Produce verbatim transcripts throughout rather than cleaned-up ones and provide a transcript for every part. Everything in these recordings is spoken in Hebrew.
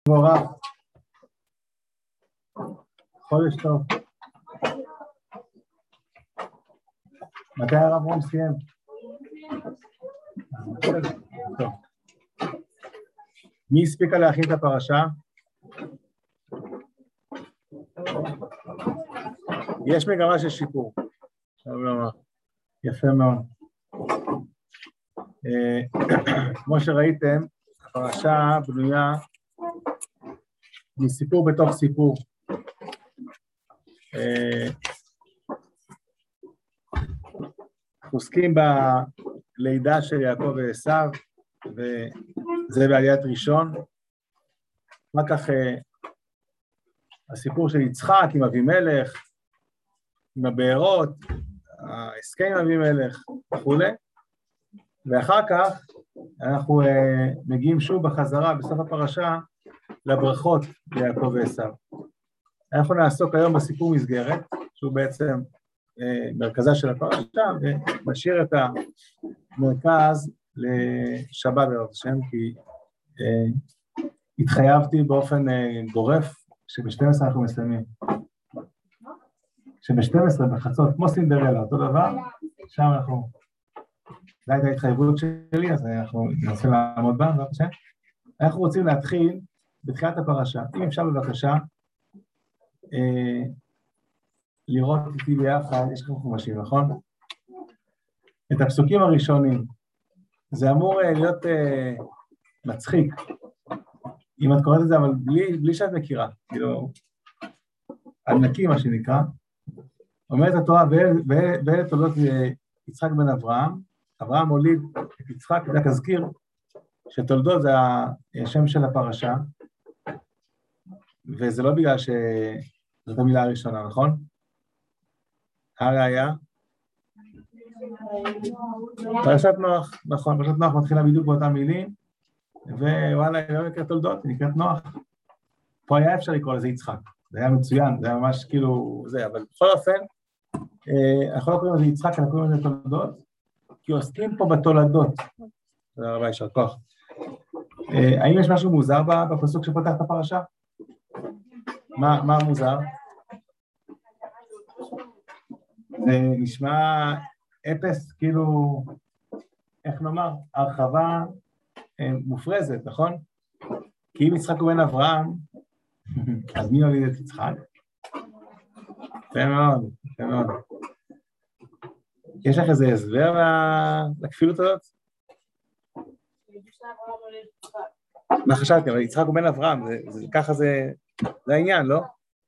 מבורך. חודש טוב. מתי הרב רום סיים? טוב. מי הספיקה להכין את הפרשה? יש מגמה של שיפור. יפה מאוד. כמו שראיתם, הפרשה בנויה מסיפור בתוך סיפור. עוסקים בלידה של יעקב ועשיו, וזה בעליית ראשון. מה כך הסיפור של יצחק עם אבימלך, עם הבארות, ההסכם עם אבימלך וכו'. ואחר כך אנחנו מגיעים שוב בחזרה בסוף הפרשה לברכות ליעקב ועשיו. אנחנו נעסוק היום בסיפור מסגרת, שהוא בעצם מרכזה של הפרשה, ונשאיר את המרכז לשבת בעזרת השם, כי התחייבתי באופן גורף שב-שתים עשרה אנחנו מסיימים. שב-שתים עשרה בחצות, כמו סינדרלה, אותו דבר, שם אנחנו, זו הייתה ההתחייבות שלי, אז אנחנו ננסה לעמוד בה, בעזרת השם. אנחנו רוצים להתחיל בתחילת הפרשה. אם אפשר בבקשה, אה, לראות איתי ביחד, יש לכם חומשים, נכון? את הפסוקים הראשונים. זה אמור אה, להיות אה, מצחיק, אם את קוראת את זה, אבל בלי, בלי שאת מכירה, כאילו, על נקי מה שנקרא. אומרת התורה, ואלה תולדות יצחק בן אברהם, אברהם הוליד את יצחק, רק אזכיר שתולדות זה השם של הפרשה, וזה לא בגלל שזאת המילה הראשונה, נכון? הראיה? פרשת נוח, נכון, פרשת נוח מתחילה בדיוק באותם מילים, ווואלה, היא לא נקראת תולדות, היא נקראת נוח. פה היה אפשר לקרוא לזה יצחק, זה היה מצוין, זה היה ממש כאילו זה, אבל בכל אופן, אנחנו לא קוראים לזה יצחק, אנחנו קוראים לזה תולדות, כי עוסקים פה בתולדות. תודה רבה, יישר כוח. האם יש משהו מוזר בפסוק שפותח את הפרשה? מה, מה מוזר? זה נשמע אפס, כאילו, איך נאמר, הרחבה מופרזת, נכון? כי אם יצחק הוא בן אברהם, אז מי הוליד את יצחק? יפה מאוד, יפה מאוד. יש לך איזה הסבר לכפילות הזאת? מה חשבתי, אבל יצחק הוא בן אברהם, ככה זה העניין, לא?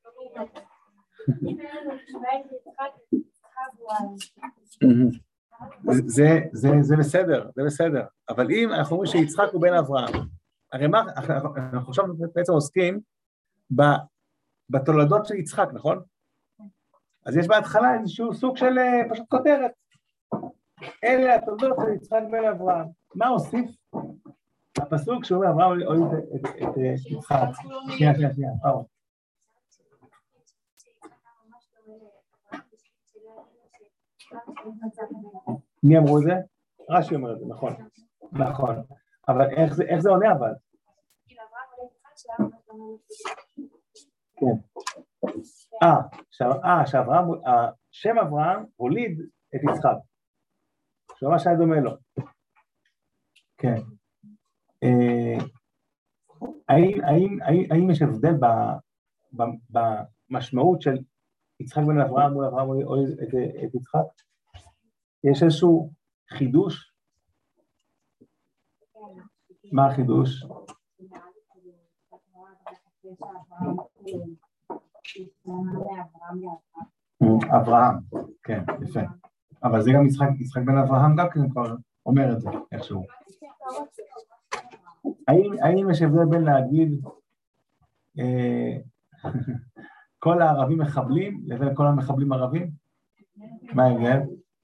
זה בסדר, זה בסדר. אבל אם אנחנו אומרים שיצחק הוא בן אברהם, הרי מה, אנחנו עכשיו בעצם עוסקים בתולדות של יצחק, נכון? אז יש בהתחלה איזשהו סוג של פשוט כותרת. אלה התולדות של יצחק בן אברהם. מה הוסיף? הפסוק שאומר אברהם הוליד את יצחק. שנייה, שנייה, שנייה, אברהם. מי אמרו את זה? רש"י אומר את זה, נכון. נכון. אבל איך זה עונה אבל? כן. אה, שאברהם, השם אברהם הוליד את יצחק. שממש היה דומה לו. כן. האם יש הבדל במשמעות של יצחק בן אברהם מול אברהם הוליד את יצחק? יש איזשהו חידוש? מה החידוש? אברהם, כן, יפה. אבל זה גם יצחק, יצחק בן אברהם גם כן כבר אומר את זה, איכשהו. האם יש הבדל בין להגיד כל הערבים מחבלים לבין כל המחבלים ערבים? מה ההבדל?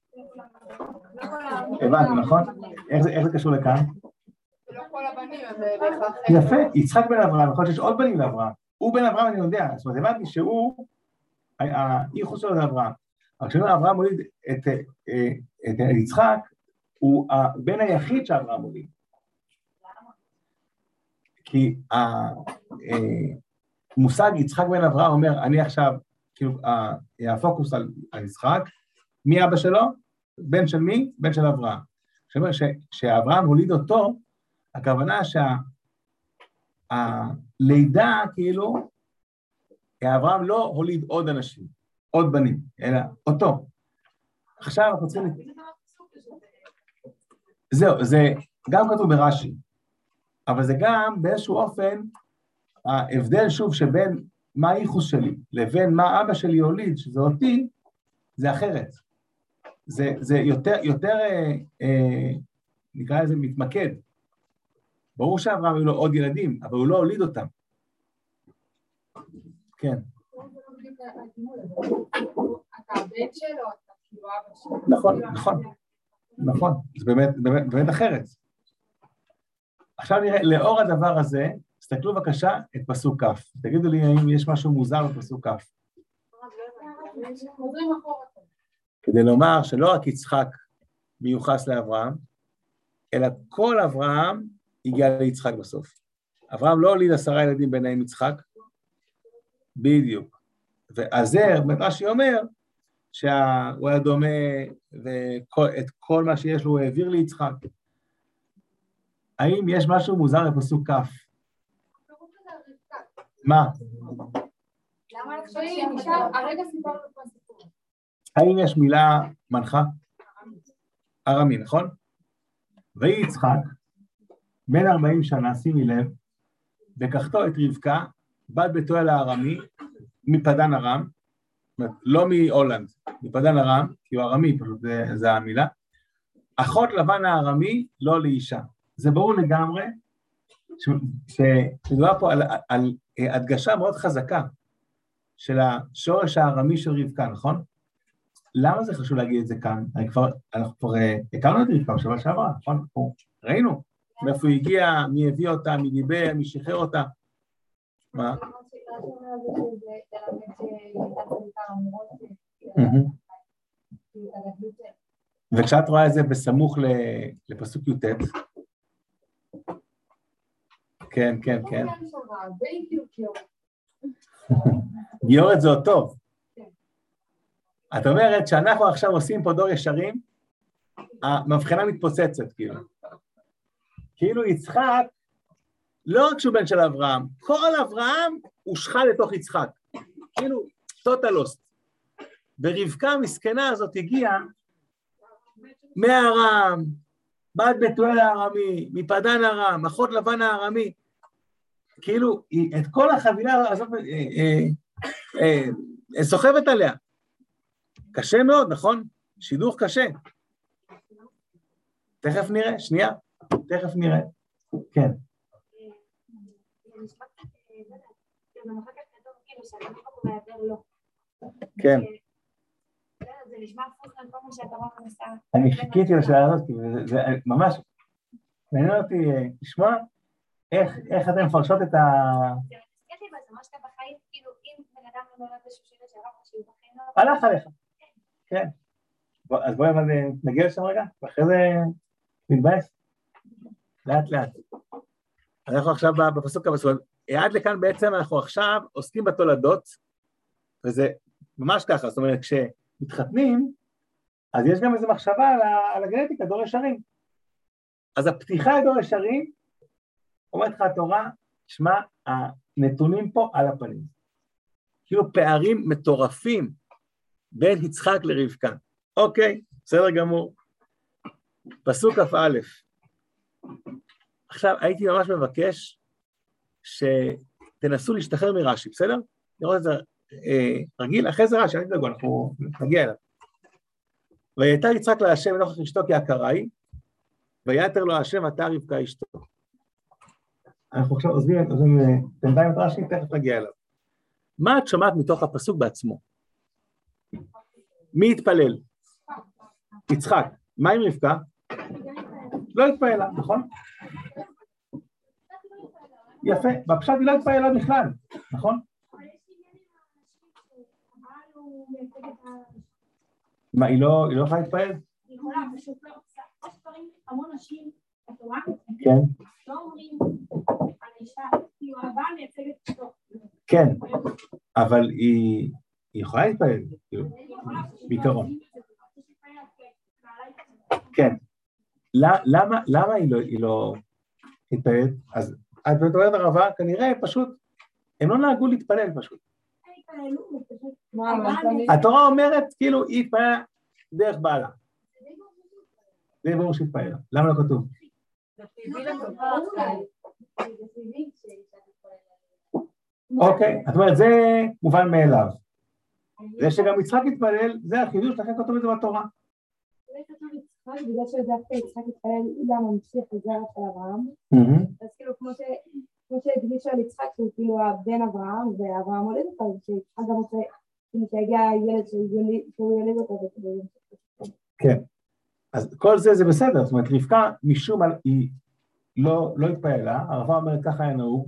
הבנתי, נכון? איך זה קשור לכאן? זה לא כל הבנים, אז זה בהכרח... יפה, יצחק בן אברהם, יכול להיות שיש עוד בנים לאברהם. הוא בן אברהם, אני יודע, זאת אומרת, הבנתי שהוא, הייחוס שלו זה אברהם. אבל כשאומר אברהם הוליד את יצחק, הוא הבן היחיד שאברהם הוליד. כי המושג יצחק בן אברהם אומר, אני עכשיו, כאילו, הפוקוס על, על יצחק, מי אבא שלו? בן של מי? בן של אברהם. שאומר שאברהם הוליד אותו, הכוונה שהלידה, כאילו, אברהם לא הוליד עוד אנשים, עוד בנים, אלא אותו. עכשיו אנחנו צריכים... זהו, זה גם כתוב ברש"י, אבל זה גם באיזשהו אופן, ההבדל שוב שבין מה הייחוס שלי לבין מה אבא שלי הוליד, שזה אותי, זה אחרת. זה, זה יותר, יותר אה, אה, נקרא לזה מתמקד. ברור שאברהם היו לו עוד ילדים, אבל הוא לא הוליד אותם. כן. אתה הבן שלו, אתה כאילו אבא שלו. נכון, נכון. נכון, זה באמת, באמת, באמת אחרת. עכשיו נראה, לאור הדבר הזה, תסתכלו בבקשה את פסוק כ'. תגידו לי האם יש משהו מוזר בפסוק כ'. כדי לומר שלא רק יצחק מיוחס לאברהם, אלא כל אברהם הגיע ליצחק בסוף. אברהם לא הוליד עשרה ילדים ביניהם יצחק, בדיוק. והזר, רש"י אומר, שהוא היה דומה, ואת כל מה שיש לו הוא העביר ליצחק. האם יש משהו מוזר בפסוק כ'? מה? למה אני חושבת שנשאר? הרגע סיפרנו פה סיפור. האם יש מילה מנחה? ארמי, נכון? ויהי יצחק, בן ארבעים שנה, שימי לב, לקחתו את רבקה, בת בתואל הארמי, מפדן ארם, לא מהולנד, מפדן ארם, כי הוא ארמי, פשוט זה, זה המילה, אחות לבן הארמי, לא לאישה. זה ברור לגמרי, שדובר פה על, על הדגשה מאוד חזקה, של השורש הארמי של רבקה, נכון? למה זה חשוב להגיד את זה כאן? אני כבר, אנחנו כבר הכרנו את רבקה בשבוע שעברה, נכון? ראינו, מאיפה היא הגיעה, מי הביא אותה, מי דיבר, מי שחרר אותה. מה? וכשאת רואה את זה בסמוך לפסוק י"ט, כן, כן, כן. גיורת זה עוד טוב. את אומרת שאנחנו עכשיו עושים פה דור ישרים, המבחנה מתפוצצת, כאילו. כאילו יצחק, לא רק שהוא בן של אברהם, כל אברהם הושחה לתוך יצחק. כאילו, טוטלוסט. ורבקה המסכנה הזאת הגיעה מהארם, בת בתואל הארמי, מפדן ארם, אחות לבן הארמי. כאילו, את כל החבילה הזאת סוחבת עליה. קשה מאוד, נכון? שידוך קשה. תכף נראה, שנייה, תכף נראה. כן. כן. אני חיכיתי לשאלה הזאת, כי זה ממש, מעניין אותי לשמוע איך אתם מפרשות את ה... זה מה שאתה בחיים, כאילו, אם בן אדם לא נולד איזשהו שאלה שהרב חשוב בחיים לא... הלך עליך, כן. אז בואי נגיע לשם רגע, ואחרי זה נתבאס. לאט לאט. אנחנו עכשיו בפסוק הבא, עד לכאן בעצם אנחנו עכשיו עוסקים בתולדות, וזה ממש ככה, זאת אומרת, כשמתחתנים, אז יש גם איזו מחשבה על הגנטיקה, דור ישרים. אז הפתיחה לדור ישרים, אומרת לך התורה, שמע, הנתונים פה על הפנים. כאילו פערים מטורפים בין יצחק לרבקה. אוקיי, בסדר גמור. פסוק כ"א. עכשיו, הייתי ממש מבקש שתנסו להשתחרר מרש"י, בסדר? לראות את זה אה, רגיל, אחרי זה רש"י, אני תדאגו, אנחנו נגיע אליו. ויתר יצחק להשם לנוכח אשתו כי עקרה היא, ויתר לו השם עתה רבקה אשתו. אנחנו עכשיו עוזבים, עוזבים בינתיים את רש"י, תכף נגיע אליו. מה את שומעת מתוך הפסוק בעצמו? מי התפלל? יצחק. מה עם רבקה? לא התפעלה, נכון? יפה, בפשט היא לא התפעלה בכלל, נכון? מה, היא לא יכולה להתפעל? היא יכולה, פשוט לא רוצה. יש דברים, המון נשים, כן. כן, אבל היא יכולה להתפעל, בעיקרון. כן. למה היא לא התפעלת? אז את אומרת הרבה, כנראה פשוט, הם לא נהגו להתפלל פשוט. התורה אומרת, כאילו, היא התפעלה דרך בעלה. זה ברור שהתפעלה. למה לא כתוב? אוקיי, את אומרת, זה מובן מאליו. זה שגם יצחק התפלל, זה החידוש, לכן כתוב את זה בתורה. בגלל שדווקא יצחק התפלל גם המשיך לזרע של אברהם, אז כאילו כמו שהדגיש על יצחק שהוא כאילו הבן אברהם, ואברהם הולד אותו, שיצחק גם רוצה שיגיע הילד שהוא ילד אותו. כן, אז כל זה זה בסדר, זאת אומרת רבקה משום היא לא התפעלה, הרבה אומרת ככה היה נהוג,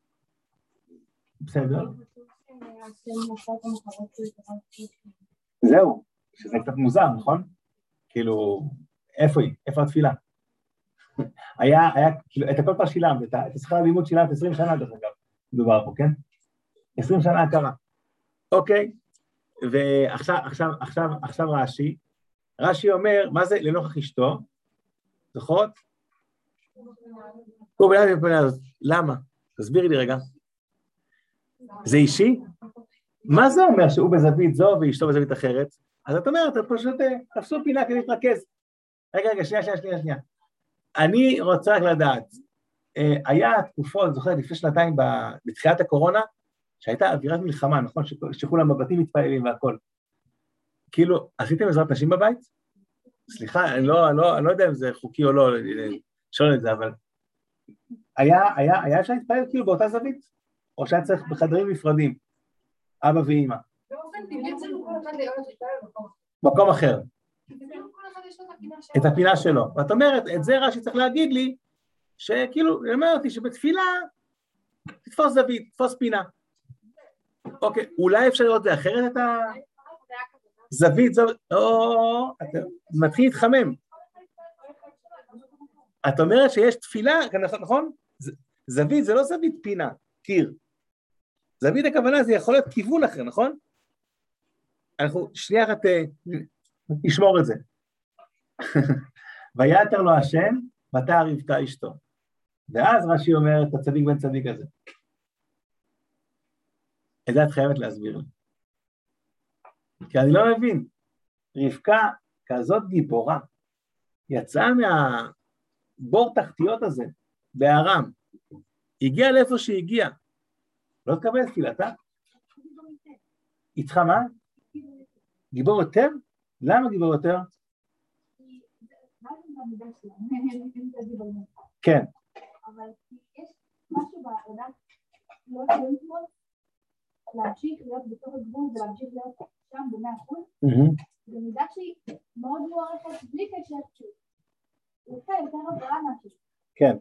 בסדר? זהו, שזה קצת מוזר, נכון? כאילו, איפה היא? איפה התפילה? היה, היה, כאילו, את הכל כבר שילמת, את השכר הלימוד שילמת עשרים שנה, דרך אגב, מדובר פה, כן? עשרים שנה הכרה. אוקיי, ועכשיו, עכשיו, עכשיו, עכשיו רש"י, רש"י אומר, מה זה לנוכח אשתו? זוכרות? למה? תסבירי לי רגע. זה אישי? מה זה אומר שהוא בזווית זו ואשתו בזווית אחרת? אז את אומרת, את פשוט תפסו פינה כדי להתרכז. רגע, רגע, שנייה, שנייה, שנייה, שנייה. אני רוצה רק לדעת, היה תקופות, זוכרת, לפני שנתיים בתחילת הקורונה, שהייתה אווירת מלחמה, נכון? שכולם בבתים מתפעלים והכל. כאילו, עשיתם עזרת נשים בבית? סליחה, אני לא, אני לא, אני לא יודע אם זה חוקי או לא, לשאול את זה, אבל היה, היה, היה אפשר להתפעל כאילו באותה זווית? או שהיה צריך בחדרים נפרדים, אבא ואמא? מקום אחר. את הפינה שלו. ואת אומרת, את זה רש"י צריך להגיד לי, שכאילו, אני אומר אותי שבתפילה, תתפוס זווית, תתפוס פינה. אוקיי, אולי אפשר לראות זה אחרת את הזווית, זו, או, אתה מתחיל להתחמם. את אומרת שיש תפילה, נכון? זווית זה לא זווית פינה, קיר. זווית הכוונה זה יכול להיות כיוון אחר, נכון? אנחנו שנייה אחת נשמור את זה. ויתר לו השם, ותער רבקה אשתו. ואז רש"י אומר את הצדיק בן צדיק הזה. את זה את חייבת להסביר לי. כי אני לא מבין, רבקה כזאת גיבורה, יצאה מהבור תחתיות הזה, בארם, הגיעה לאיפה שהגיעה, לא תקבל תפילתה? היא צריכה מה? גיבור יותר? למה גיבור יותר? כן. אבל יש משהו בעבודה לא יכול להמשיך להיות בתוך הגבול ולהמשיך להיות שם במאה אחוז, במידה שהיא מאוד מוערכת בלי קשר פשוט. היא עושה יותר עבודה מהשהו. כן.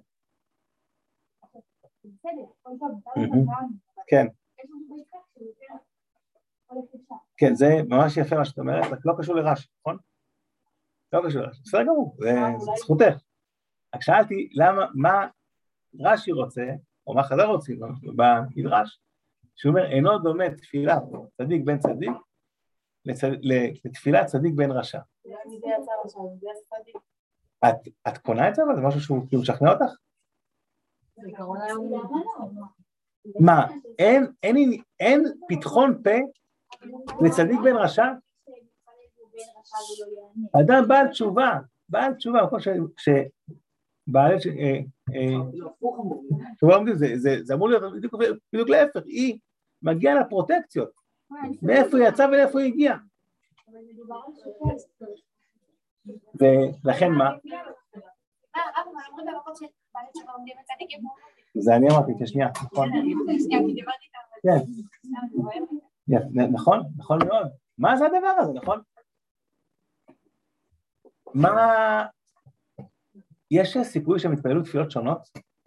בסדר, כל טוב, כן. יש משהו ביצחק שהוא יותר הולך לשם. כן, זה ממש יפה מה שאת אומרת, רק לא קשור לרש"י, נכון? לא קשור לרש"י, בסדר גמור, זה זכותך. רק שאלתי, למה, מה רש"י רוצה, או מה חז"ל רוצים במדרש, שהוא אומר, אינו דומה תפילה צדיק בן צדיק, לתפילת צדיק בן רשע. את קונה את זה, אבל זה משהו שהוא כאילו משכנע אותך? מה, אין פתחון פה לצדיק בן רשע? אדם בעל תשובה, בעל תשובה, שבעל תשובה, זה אמור להיות בדיוק להפך, היא מגיעה לפרוטקציות, מאיפה היא יצאה ולאיפה היא הגיעה. ולכן מה? זה אני אמרתי, כשנייה, נכון? כן, נכון, נכון מאוד. מה זה הדבר הזה, נכון? מה... יש סיכוי שהם יתפעלו תפילות שונות?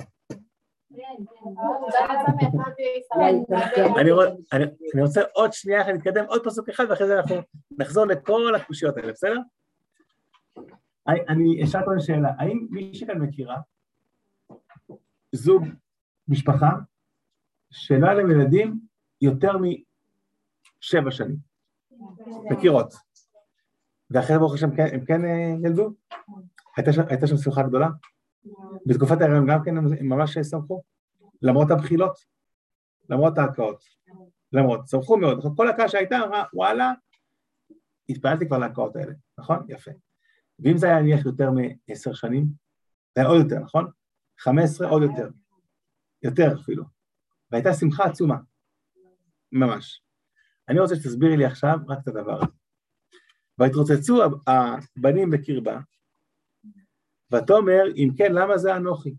אני רוצה עוד שנייה, נתקדם עוד פסוק אחד, ואחרי זה אנחנו נחזור לכל הקושיות האלה, בסדר? אני אשאל פה שאלה, האם מי שכאן מכירה זוג משפחה שלא היה להם ילדים יותר משבע שנים? מכירות. ואחרי ברוך השם הם כן ילדו? הייתה שם שמחה גדולה? בתקופת ההיריון גם כן הם ממש שמחו? למרות הבחילות? למרות ההקאות? למרות, שמחו מאוד. כל הקאה שהייתה אמרה, וואלה, התפעלתי כבר להקאות האלה, נכון? יפה. ואם זה היה נניח יותר מעשר שנים, זה היה עוד יותר, נכון? חמש עשרה עוד יותר. יותר אפילו. והייתה שמחה עצומה. ממש. אני רוצה שתסבירי לי עכשיו רק את הדבר הזה. והתרוצצו הבנים בקרבה, ותאמר, אם כן, למה זה אנוכי?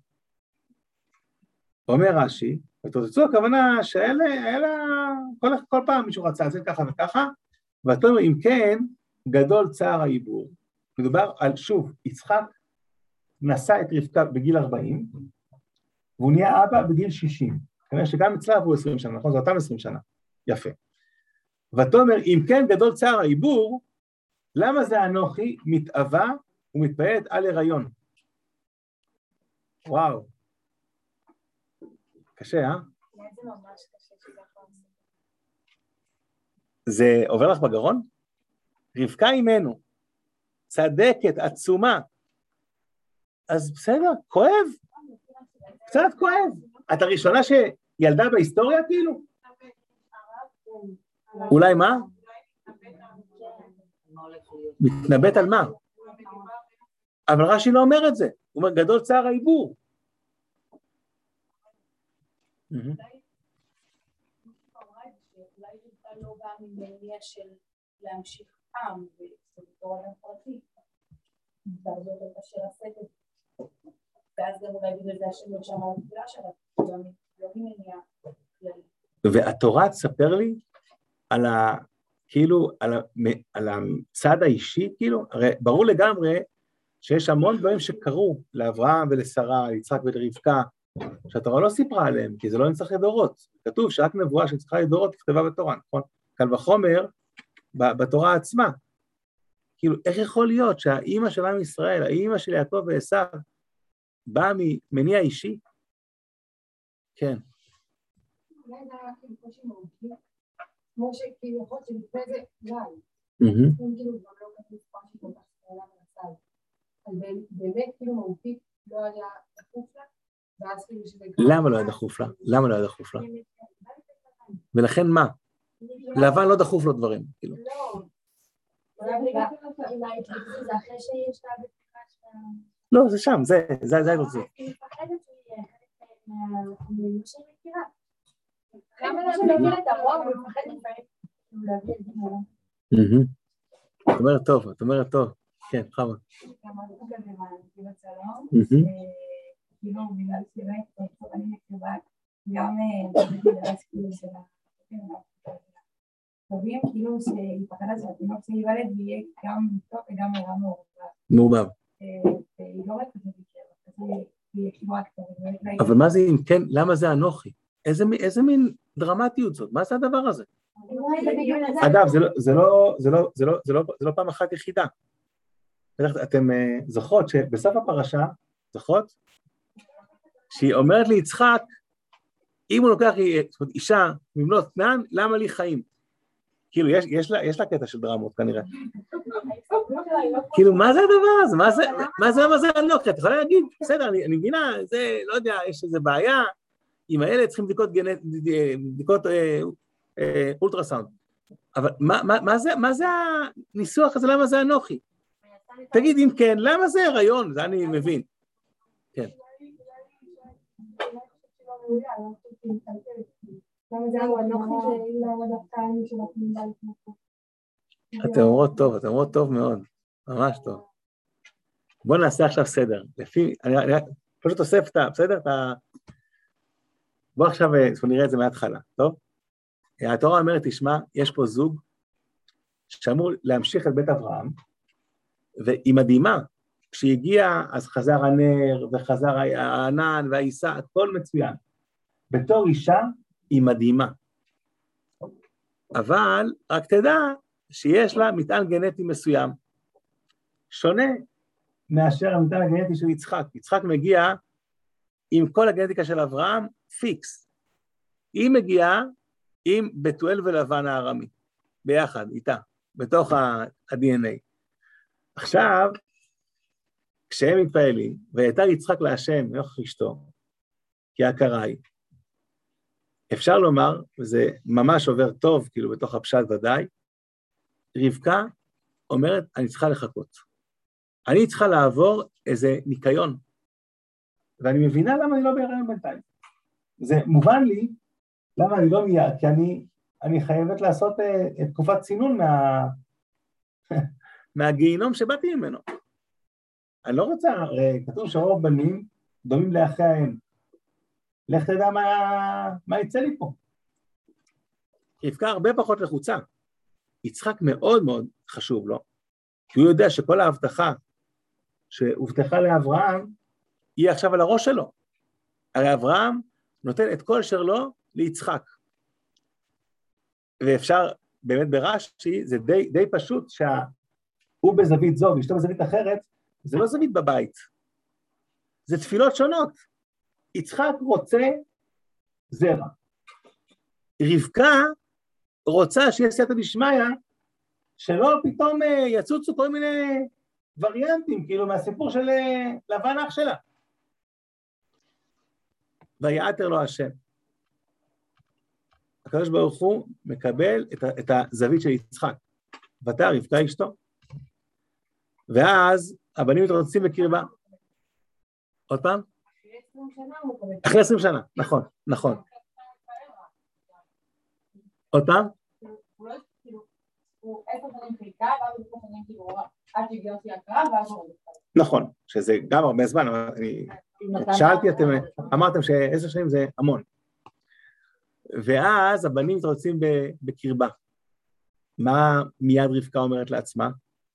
אומר רש"י, ותרוצצו הכוונה שאלה, אלה, כל, כל פעם מישהו רצה לעשות ככה וככה, ותאמר, אם כן, גדול צער העיבור. מדובר על, שוב, יצחק נשא את רבקה בגיל ארבעים, והוא נהיה אבא בגיל שישים. כנראה שגם אצלה הוא עשרים שנה, נכון? זה אותם עשרים שנה. יפה. ותאמר, אם כן גדול צער העיבור, למה זה אנוכי מתאווה ומתפעלת על הריון? וואו. קשה, אה? זה ממש קשה שככה. זה עובר לך בגרון? רבקה אימנו, צדקת, עצומה. אז בסדר, כואב. קצת כואב. את הראשונה שילדה בהיסטוריה כאילו? אולי מה? מתנבט על מה? אבל רש"י לא אומר את זה. הוא אומר, גדול צער העיבור. אולי רבקה לא באה ממניע של להמשיך עם, ובתור אדם פרטי. דרגות אותה של הסקת. ואז גם אולי בגלל זה השם שם על התפילה שלה, גם לא ממניע כללי. והתורה תספר לי על ה... כאילו, על, ה, על הצד האישי, כאילו, הרי ברור לגמרי שיש המון דברים שקרו לאברהם ולשרה, ליצחק ולרבקה, שהתורה לא סיפרה עליהם, כי זה לא נצטרך לדורות. כתוב שרק נבואה שצריכה לדורות נכתבה בתורה, נכון? קל וחומר בתורה עצמה. כאילו, איך יכול להיות שהאימא של עם ישראל, האימא של יעקב ועשיו, באה ממניע אישי? כן. אולי זה היה כאילו קושי מהותי, כמו שכאילו יכול להיות שלפני זה גל. אם כאילו גם לא כתוב קושי כל כך סעלה מנסל. אז באמת כאילו מהותית לא היה דחוף לה, ואז כאילו שזה... למה לא היה דחוף לה? למה לא היה דחוף לה? ולכן מה? לבן לא דחוף לו דברים. לא. אולי זה אחרי שיש לה בפתיחה שלה... לא, זה שם, זה, זה, זה רוצה. אני מפחדת שהיא מהמילים שהיא מכירה. למה לא שמכיר את הרוע, הוא מפחד לפעמים להביא את זה. את אומרת טוב, את אומרת טוב. כן, חמה. גם הלכו כזה מהנתיב הצלום, כאילו בגלל שבאמת, אני מכירה, גם בגלל כאילו של טובים, כאילו שהיא פחדה שהתינוק שייוולד ויהיה גם טוב וגם נראה מעורבב. מעורבב. והיא לא רק כזה בקרב, אז היא כאילו רק טוב. אבל מה זה אם כן, למה זה אנוכי? איזה מין דרמטיות זאת? מה זה הדבר הזה? אגב, זה לא פעם אחת יחידה. אתם זוכרות שבסוף הפרשה, זוכרות? שהיא אומרת ליצחק, אם הוא לוקח אישה ממלוא תנן, למה לי חיים? כאילו, יש לה קטע של דרמות כנראה. כאילו, מה זה הדבר הזה? מה זה, מה זה אנוכי? את יכולה להגיד, בסדר, אני מבינה, זה, לא יודע, יש איזו בעיה, עם האלה צריכים בדיקות אולטרסאונד. אבל מה זה הניסוח הזה? למה זה אנוכי? תגיד אם כן, למה זה הריון? זה אני מבין. כן. אתם אומרות טוב, אתם אומרות טוב מאוד. ממש טוב. בואו נעשה עכשיו סדר. לפי, אני פשוט אוסף את ה... בסדר? בואו עכשיו נראה את זה מההתחלה, טוב? התורה אומרת, תשמע, יש פה זוג שאמור להמשיך את בית אברהם, והיא מדהימה, כשהגיעה אז חזר הנר וחזר הענן והעיסה, הכל מצוין. בתור אישה היא מדהימה. אבל רק תדע שיש לה מטען גנטי מסוים, שונה מאשר המטען הגנטי של יצחק. יצחק מגיע עם כל הגנטיקה של אברהם, פיקס. היא מגיעה עם בתואל ולבן הארמי, ביחד, איתה, בתוך ה-די אן איי. עכשיו, כשהם מתפעלים, ויתר יצחק להשם נוכח אשתו, כי ההכרה היא, אפשר לומר, וזה ממש עובר טוב, כאילו בתוך הפשט ודאי, רבקה אומרת, אני צריכה לחכות. אני צריכה לעבור איזה ניקיון, ואני מבינה למה אני לא בהיריון בינתיים. זה מובן לי, למה אני לא מיד, כי אני, אני חייבת לעשות uh, את תקופת צינון מה, מהגיהינום שבאתי ממנו. אני לא רוצה, הרי כתוב שרוב בנים דומים לאחיהם. לך תדע מה, מה יצא לי פה. רבקה הרבה פחות לחוצה. יצחק מאוד מאוד חשוב לו, כי הוא יודע שכל ההבטחה שהובטחה לאברהם, היא עכשיו על הראש שלו. הרי אברהם נותן את כל אשר לו ליצחק. ואפשר, באמת ברש"י, זה די, די פשוט שהוא בזווית זו, ואשתו בזווית אחרת, זה לא זווית בבית. זה תפילות שונות. יצחק רוצה זרע. רבקה רוצה שיהיה סייעתא דשמיא, שלא פתאום יצוצו כל מיני וריאנטים, כאילו מהסיפור של לבן אח שלה. ויעתר לו השם. הקדוש ברוך הוא מקבל את, את הזווית של יצחק. ותרא רבקה אשתו. ואז הבנים מתרוצצים בקרבה. עוד פעם? אחרי עשרים שנה, נכון, נכון. עוד פעם? הוא עשר שנים חיכה, ואז הוא שנים כאילו עד שהגיע אותי הקרב, ואז הוא... נכון, שזה גם הרבה זמן, אבל אני... שאלתי, אתם אמרתם שעשר שנים זה המון. ואז הבנים מתרוצצים בקרבה. מה מיד רבקה אומרת לעצמה?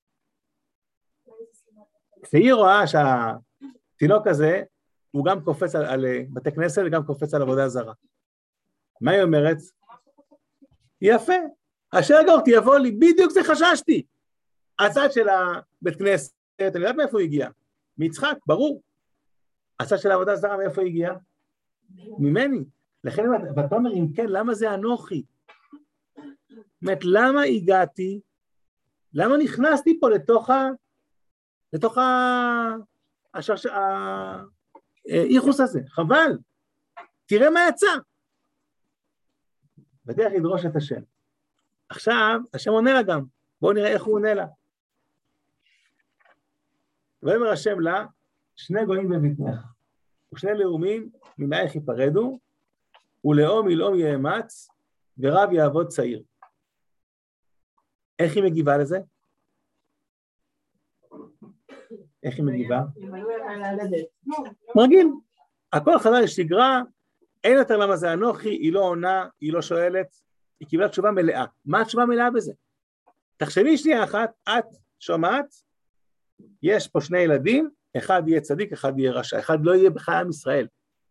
כשהיא רואה שהתינוק הזה, הוא גם קופץ על, על בתי כנסת וגם קופץ על עבודה זרה. מה היא אומרת? יפה. אשר גרתי יבוא לי, בדיוק זה חששתי. הצד של הבית כנסת, אני יודעת מאיפה הוא הגיע? מיצחק, ברור. הצד של העבודה זרה, מאיפה הוא הגיע? ממני. לכן, ואתה אומר, אם כן, למה זה אנוכי? זאת אומרת, למה הגעתי, למה נכנסתי פה לתוך ה... לתוך ה... השרש... האיחוס הזה? חבל. תראה מה יצא. ותלך לדרוש את השם. עכשיו, השם עונה לה גם. בואו נראה איך הוא עונה לה. ואומר השם לה, שני גויים בבטנך, ושני לאומים ממאייך ייפרדו, ולאום ילאום יאמץ, ורב יעבוד צעיר. איך היא מגיבה לזה? איך היא מגיבה? מרגיל. הכל חזר לשגרה, אין יותר למה זה אנוכי, היא לא עונה, היא לא שואלת, היא קיבלה תשובה מלאה. מה התשובה מלאה בזה? תחשבי שנייה אחת, את שומעת, יש פה שני ילדים, אחד יהיה צדיק, אחד יהיה רשע, אחד לא יהיה בכלל עם ישראל.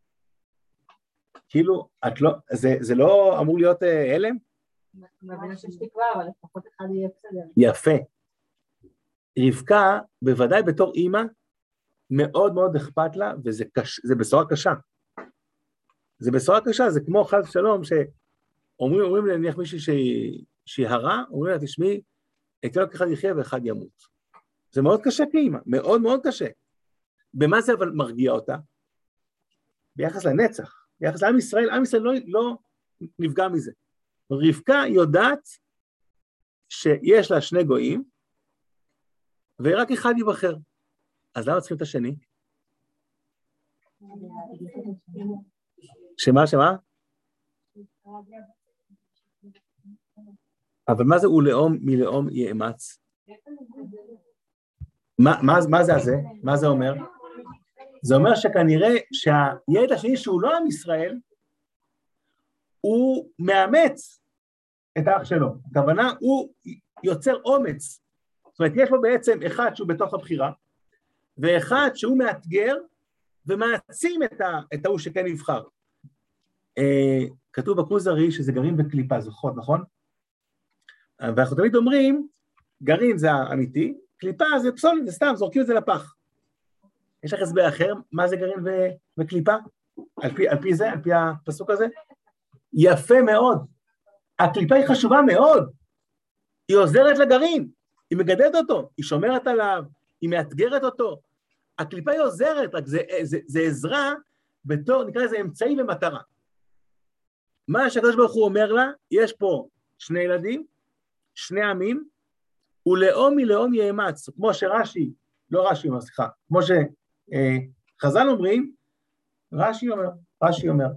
כאילו, את לא, זה, זה לא אמור להיות אה, הלם? אני מבינה שיש תקווה, אבל לפחות אחד יהיה בסדר. יפה. רבקה, בוודאי בתור אימא, מאוד מאוד אכפת לה, וזה קש, זה בשורה קשה. זה בשורה קשה, זה כמו חס ושלום, שאומרים, אומרים להניח מישהי שהיא הרע, אומרים לה, תשמעי, תינוק אחד יחיה ואחד ימות. זה מאוד קשה כאימא, מאוד מאוד קשה. במה זה אבל מרגיע אותה? ביחס לנצח, ביחס לעם ישראל, עם ישראל לא, לא נפגע מזה. רבקה יודעת שיש לה שני גויים, ורק אחד ייבחר. אז למה צריכים את השני? שמה, שמה? אבל מה זה הוא לאום מלאום יאמץ? מה, מה, מה זה הזה? מה זה אומר? זה אומר שכנראה שהילד השני שהוא לא עם ישראל, הוא מאמץ את האח שלו. הכוונה, הוא יוצר אומץ. זאת אומרת, יש לו בעצם אחד שהוא בתוך הבחירה, ואחד שהוא מאתגר, ומעצים את ההוא שכן נבחר. כתוב בכוזרי שזה גרעין וקליפה, זוכרות, נכון? ואנחנו תמיד אומרים, גרעין זה האמיתי, קליפה זה פסולת, זה סתם, זורקים את זה לפח. יש לך הסבר אחר, מה זה גרעין ו- וקליפה? על פי, על פי זה, על פי הפסוק הזה? יפה מאוד. הקליפה היא חשובה מאוד. היא עוזרת לגרעין, היא מגדלת אותו, היא שומרת עליו, היא מאתגרת אותו. הקליפה היא עוזרת, רק זה, זה, זה עזרה בתור, נקרא לזה אמצעי ומטרה. מה שהקדוש ברוך הוא אומר לה, יש פה שני ילדים, שני עמים, ולאום מלאום יאמץ, כמו שרש"י, לא רש"י אומר, סליחה, כמו שחז"ל אומרים, רש"י אומר, רש"י אומר,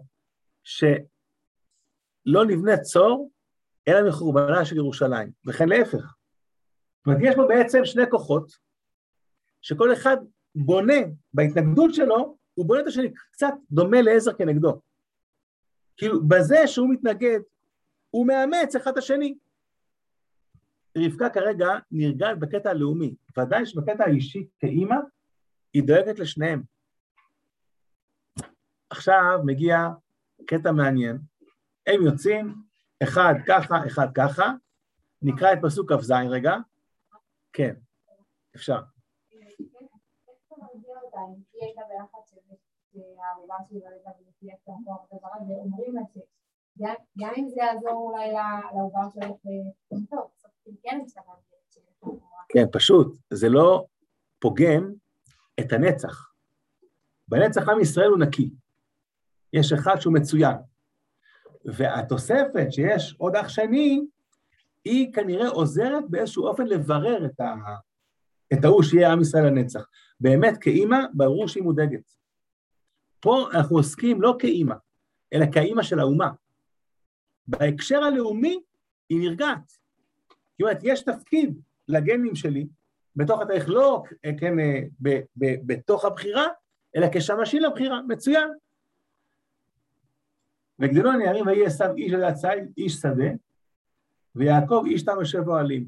שלא נבנה צור, אלא מחורבנה של ירושלים, וכן להפך. זאת אומרת, יש פה בעצם שני כוחות, שכל אחד בונה בהתנגדות שלו, הוא בונה את השני קצת דומה לעזר כנגדו. כאילו, בזה שהוא מתנגד, הוא מאמץ אחד השני. רבקה כרגע נרגעת בקטע הלאומי, ודאי שבקטע האישי כאימא, היא דואגת לשניהם. עכשיו מגיע קטע מעניין, הם יוצאים, אחד ככה, אחד ככה, נקרא את פסוק כ"ז רגע, כן, אפשר. גם אם זה יעזור אולי לעובר שלך טוב, כן אפשר להגיד. כן, פשוט, זה לא פוגם את הנצח. בנצח עם ישראל הוא נקי. יש אחד שהוא מצוין. והתוספת שיש עוד אח שני, היא כנראה עוזרת באיזשהו אופן לברר את ה... את ההוא שיהיה עם ישראל לנצח. באמת, כאימא, ברור שהיא מודאגת. פה אנחנו עוסקים לא כאימא, אלא כאימא של האומה. בהקשר הלאומי, היא נרגעת. זאת אומרת, יש תפקיד לגנים שלי, בתוך התהליך, לא כן, ב, ב, בתוך הבחירה, אלא כשמשי לבחירה, מצוין. וגדלו הנערים, ויהי עשיו איש עד הציד, איש שדה, ויעקב איש תם יושב אוהלים.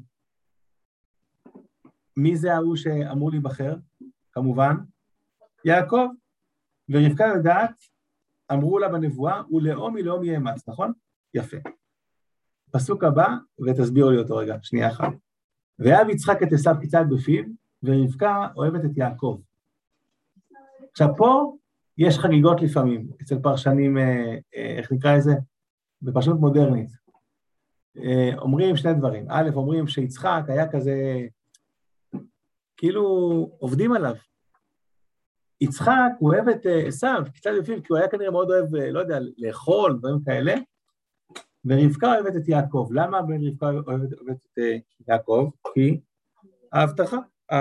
מי זה ההוא שאמור להיבחר? כמובן, יעקב. ורבקה יודעת, אמרו לה בנבואה, ולאום מלאום יאמץ, נכון? יפה. פסוק הבא, ותסבירו לי אותו רגע, שנייה אחת. ואהב יצחק את עשיו קצת בפיו, ורבקה אוהבת את יעקב. עכשיו פה יש חגיגות לפעמים, אצל פרשנים, איך נקרא לזה? בפרשנות מודרנית. אומרים שני דברים. א', אומרים שיצחק היה כזה, כאילו עובדים עליו. יצחק הוא אוהב את עשיו קצת בפיו, כי הוא היה כנראה מאוד אוהב, לא יודע, לאכול, דברים כאלה, ורבקה אוהבת את יעקב. למה רבקה אוהבת, אוהבת את יעקב? כי ההבטחה,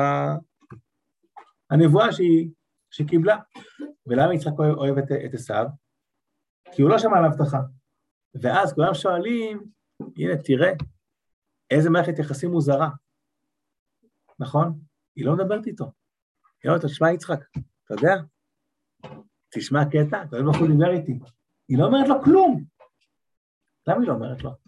הנבואה שהיא, שקיבלה. ולמה יצחק אוהב את, את עשיו? כי הוא לא שמע על ההבטחה. ואז כולם שואלים, הנה תראה, איזה מערכת יחסים מוזרה. נכון? היא לא מדברת איתו. היא אומרת, תשמע יצחק, אתה יודע? תשמע קטע, אתה לא יכול לדבר איתי. היא לא אומרת לו כלום. למה היא לא אומרת לו?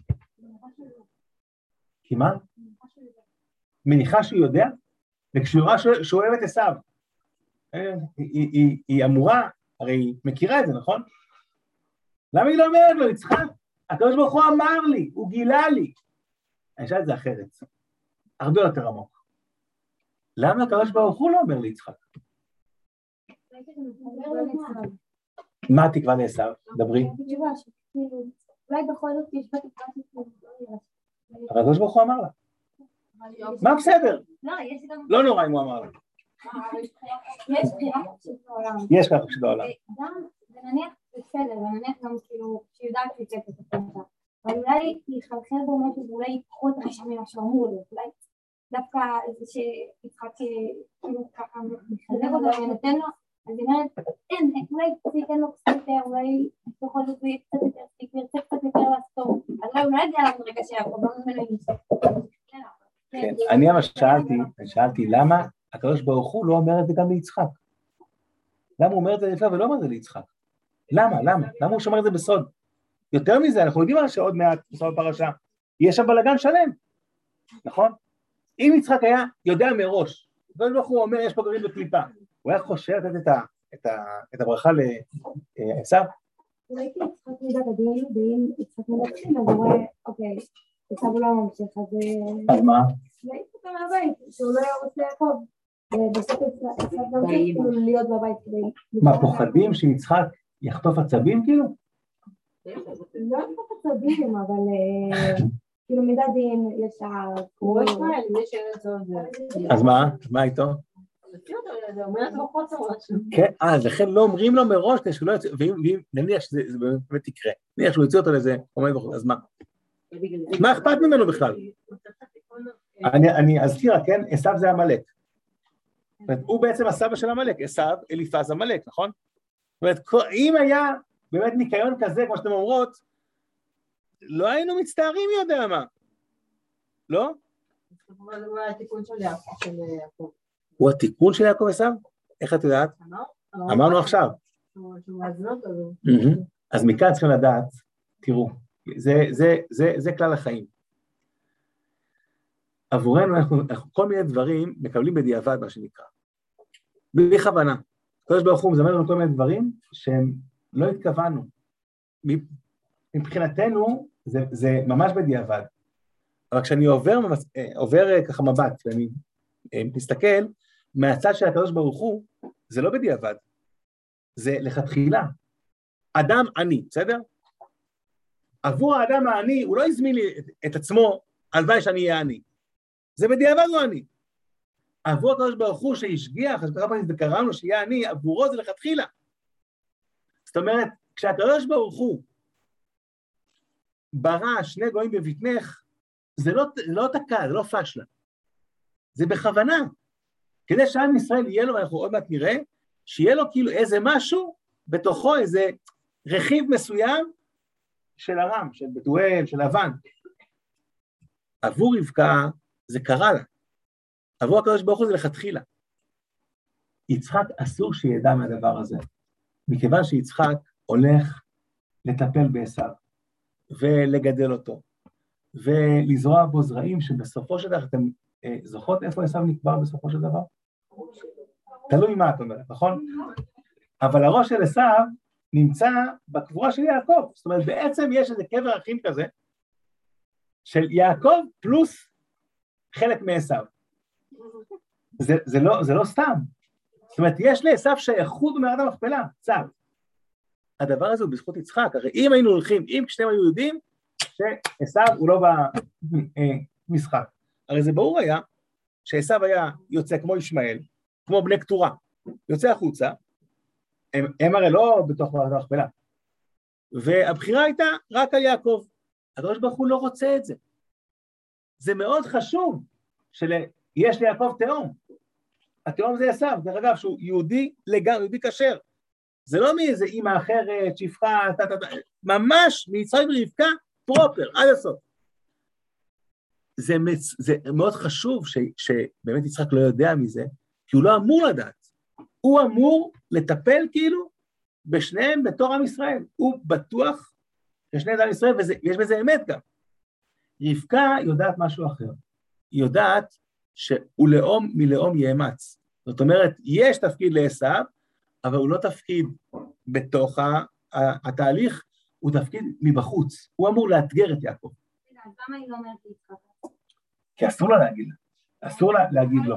כי מה? מניחה שהוא יודע? וכשהיא רואה שהוא אוהב את עשיו, היא, היא, היא אמורה, הרי היא מכירה את זה, נכון? למה היא לא אומרת לו, יצחק? הקדוש ברוך הוא אמר לי, הוא גילה לי. אני אשאל את זה אחרת, הרבה יותר עמוק. למה הקדוש ברוך הוא לא אומר לי, יצחק? מה התקווה לעשיו? דברי. אולי בכל זאת יש בתקווה שתקווה. אבל הקדוש ברוך הוא אמר לה. מה בסדר? לא נורא אם הוא אמר לה. יש בחירה חופשית בעולם. יש בחירה חופשית בעולם. גם, זה נניח בסדר, ונניח גם כאילו, שיודעת שיצאת את הפרטה. אבל אולי יחלחל בו משהו, ואולי פחות רשע ממה שאמרו לו. אולי דווקא איזה שיצחק כאילו ככה מחזק אותו ונותן לו, אז היא אומרת, אין, אולי זה ייתן לו קצת יותר, אולי בכל זאת הוא יהיה קצת יותר, ירצה קצת יותר לעשות. אז אולי זה היה לנו רגע שיעקב, לא ממנו ינסה. כן, אני אבל שאלתי, שאלתי למה הקדוש ברוך הוא לא אומר את זה גם ליצחק? למה הוא אומר את זה ליצחק ולא אומר את זה ליצחק? למה? למה? למה הוא שומר את זה בסוד? יותר מזה, אנחנו יודעים על שעוד מעט בסוד הפרשה, יש שם בלגן שלם, נכון? אם יצחק היה יודע מראש, הקדוש ברוך הוא אומר, יש פה גרעין בקליפה, הוא היה חושב לתת את, ה, את, ה, את הברכה לעשיו? אולי כי יצחק מידע בדין, ואם יצחק מידע בדין, אז הוא רואה, אוקיי, עשיו הוא לא ממשיך, אז... אז מה? אולי יצחק מהבית, שהוא לא היה רוצה לעקוב. בסוף עשיו גם כאילו להיות בבית כדי... מה, פוחדים שיצחק יחטוף עצבים כאילו? לא יחטוף עצבים, אבל כאילו מדדים, ישר... הוא ישראל, מי שארץ עוד... אז מה? מה איתו? זה אומר את בחוץ או משהו. כן, אז לכן לא אומרים לו מראש, שהוא לא יוצא, ואם נניח שזה באמת יקרה, נניח שהוא יוצא אותו לזה, עומד בחוץ, אז מה? מה אכפת ממנו בכלל? אני אזכיר, כן, עשיו זה עמלק. הוא בעצם הסבא של עמלק, עשיו, אליפז עמלק, נכון? זאת אומרת, אם היה באמת ניקיון כזה, כמו שאתם אומרות, לא היינו מצטערים מי יודע מה. לא? הוא התיקון של יעקב. הוא התיקון של יעקב עשיו? איך את יודעת? אמרנו עכשיו. אז מכאן צריכים לדעת, תראו, זה כלל החיים. עבורנו אנחנו כל מיני דברים מקבלים בדיעבד, מה שנקרא. בלי כוונה. הקדוש ברוך הוא מזמן לנו כל מיני דברים שהם לא התכוונו. מבחינתנו זה, זה ממש בדיעבד. אבל כשאני עובר, עובר ככה מבט, ואני מסתכל, מהצד של הקדוש ברוך הוא, זה לא בדיעבד. זה לכתחילה. אדם עני, בסדר? עבור האדם העני, הוא לא הזמין לי את, את עצמו, הלוואי שאני אהיה עני. זה בדיעבד הוא עני. עבור הקדוש ברוך הוא שהשגיח, אז ככה פעמים וקראנו שיהיה עני, עבורו זה לכתחילה. זאת אומרת, כשהקדוש ברוך הוא ברא שני גויים בבטנך, זה לא, לא תקע, זה לא פשלה. זה בכוונה. כדי שעם ישראל יהיה לו, ואנחנו עוד מעט נראה, שיהיה לו כאילו איזה משהו, בתוכו איזה רכיב מסוים של ארם, של בתואל, של לבן. עבור רבקה, זה קרה לה. עבור הקדוש ברוך הוא זה לכתחילה. יצחק אסור שידע מהדבר הזה, מכיוון שיצחק הולך לטפל בעשיו, ולגדל אותו, ולזרוע בו זרעים שבסופו של דבר, אתם אה, זוכרות איפה עשיו נקבר בסופו של דבר? תלוי מה את אומרת, נכון? אבל הראש של עשיו נמצא בקבורה של יעקב, זאת אומרת בעצם יש איזה קבר אחים כזה, של יעקב פלוס חלק מעשיו. זה, זה, לא, זה לא סתם. זאת אומרת, יש לעשיו שייכות במערת המכפלה, צו. הדבר הזה הוא בזכות יצחק, הרי אם היינו הולכים, אם כשאתם היו יודעים, שעשיו הוא לא במשחק. הרי זה ברור היה, שעשיו היה יוצא כמו ישמעאל, כמו בני קטורה, יוצא החוצה, הם, הם הרי לא בתוך מערת המכפלה. והבחירה הייתה רק על יעקב. הקדוש ברוך הוא לא רוצה את זה. זה מאוד חשוב שיש ליעקב תאום. התאום זה עשיו, דרך אגב, שהוא יהודי לגמרי, יהודי כשר. זה לא מאיזה אימא אחרת, שפחה, ת, ת, ת, ממש מיצחק ורבקה פרופר, עד הסוף. זה, מצ... זה מאוד חשוב ש... שבאמת יצחק לא יודע מזה, כי הוא לא אמור לדעת. הוא אמור לטפל כאילו בשניהם בתור עם ישראל. הוא בטוח ששני עם ישראל, ויש בזה אמת גם. רבקה יודעת משהו אחר. היא יודעת שהוא לאום מלאום יאמץ. זאת אומרת, יש תפקיד לעשיו, אבל הוא לא תפקיד בתוך התהליך, הוא תפקיד מבחוץ. הוא אמור לאתגר את יעקב. אז למה היא לא אומרת ליצחק? כי אסור לה להגיד לה. אסור לה להגיד לו.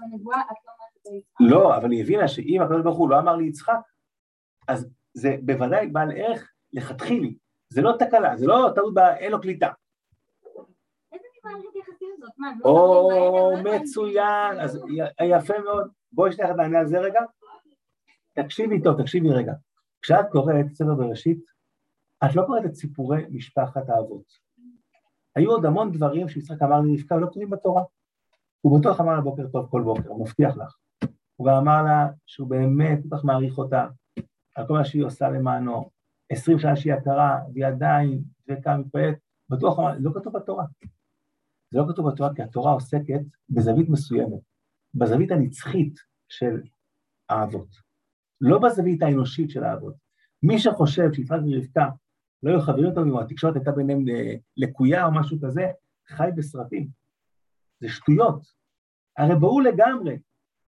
לא, אבל היא הבינה שאם הקדוש ברוך הוא לא אמר ליצחק, אז זה בוודאי בעל ערך לכתחילי. זה לא תקלה, זה לא טעות אין לו קליטה. איזה מערכת יחסים זאת? מה? או, מצוין, אז יפה מאוד. בואי שנייה נענה על זה רגע. תקשיבי טוב, תקשיבי רגע. כשאת קוראת ספר בראשית, את לא קוראת את סיפורי משפחת האבות. היו עוד המון דברים שיצחק אמר לרבקה, לא קוראים בתורה. הוא בטוח אמר לה בוקר טוב כל בוקר, הוא מבטיח לך. הוא גם אמר לה שהוא באמת כל כך מעריך אותה, על כל מה שהיא עושה למענו, עשרים שנה שהיא הכרה, והיא עדיין דבקה מתפעלת, בטוח אמר, לא כתוב בתורה. זה לא כתוב בתורה, כי התורה עוסקת בזווית מסוימת, בזווית הנצחית של האבות, לא בזווית האנושית של האבות. מי שחושב שיצחק ורבקה לא היו חברים טובים, או התקשורת הייתה ביניהם לקויה או משהו כזה, חי בסרטים. זה שטויות. הרי ברור לגמרי,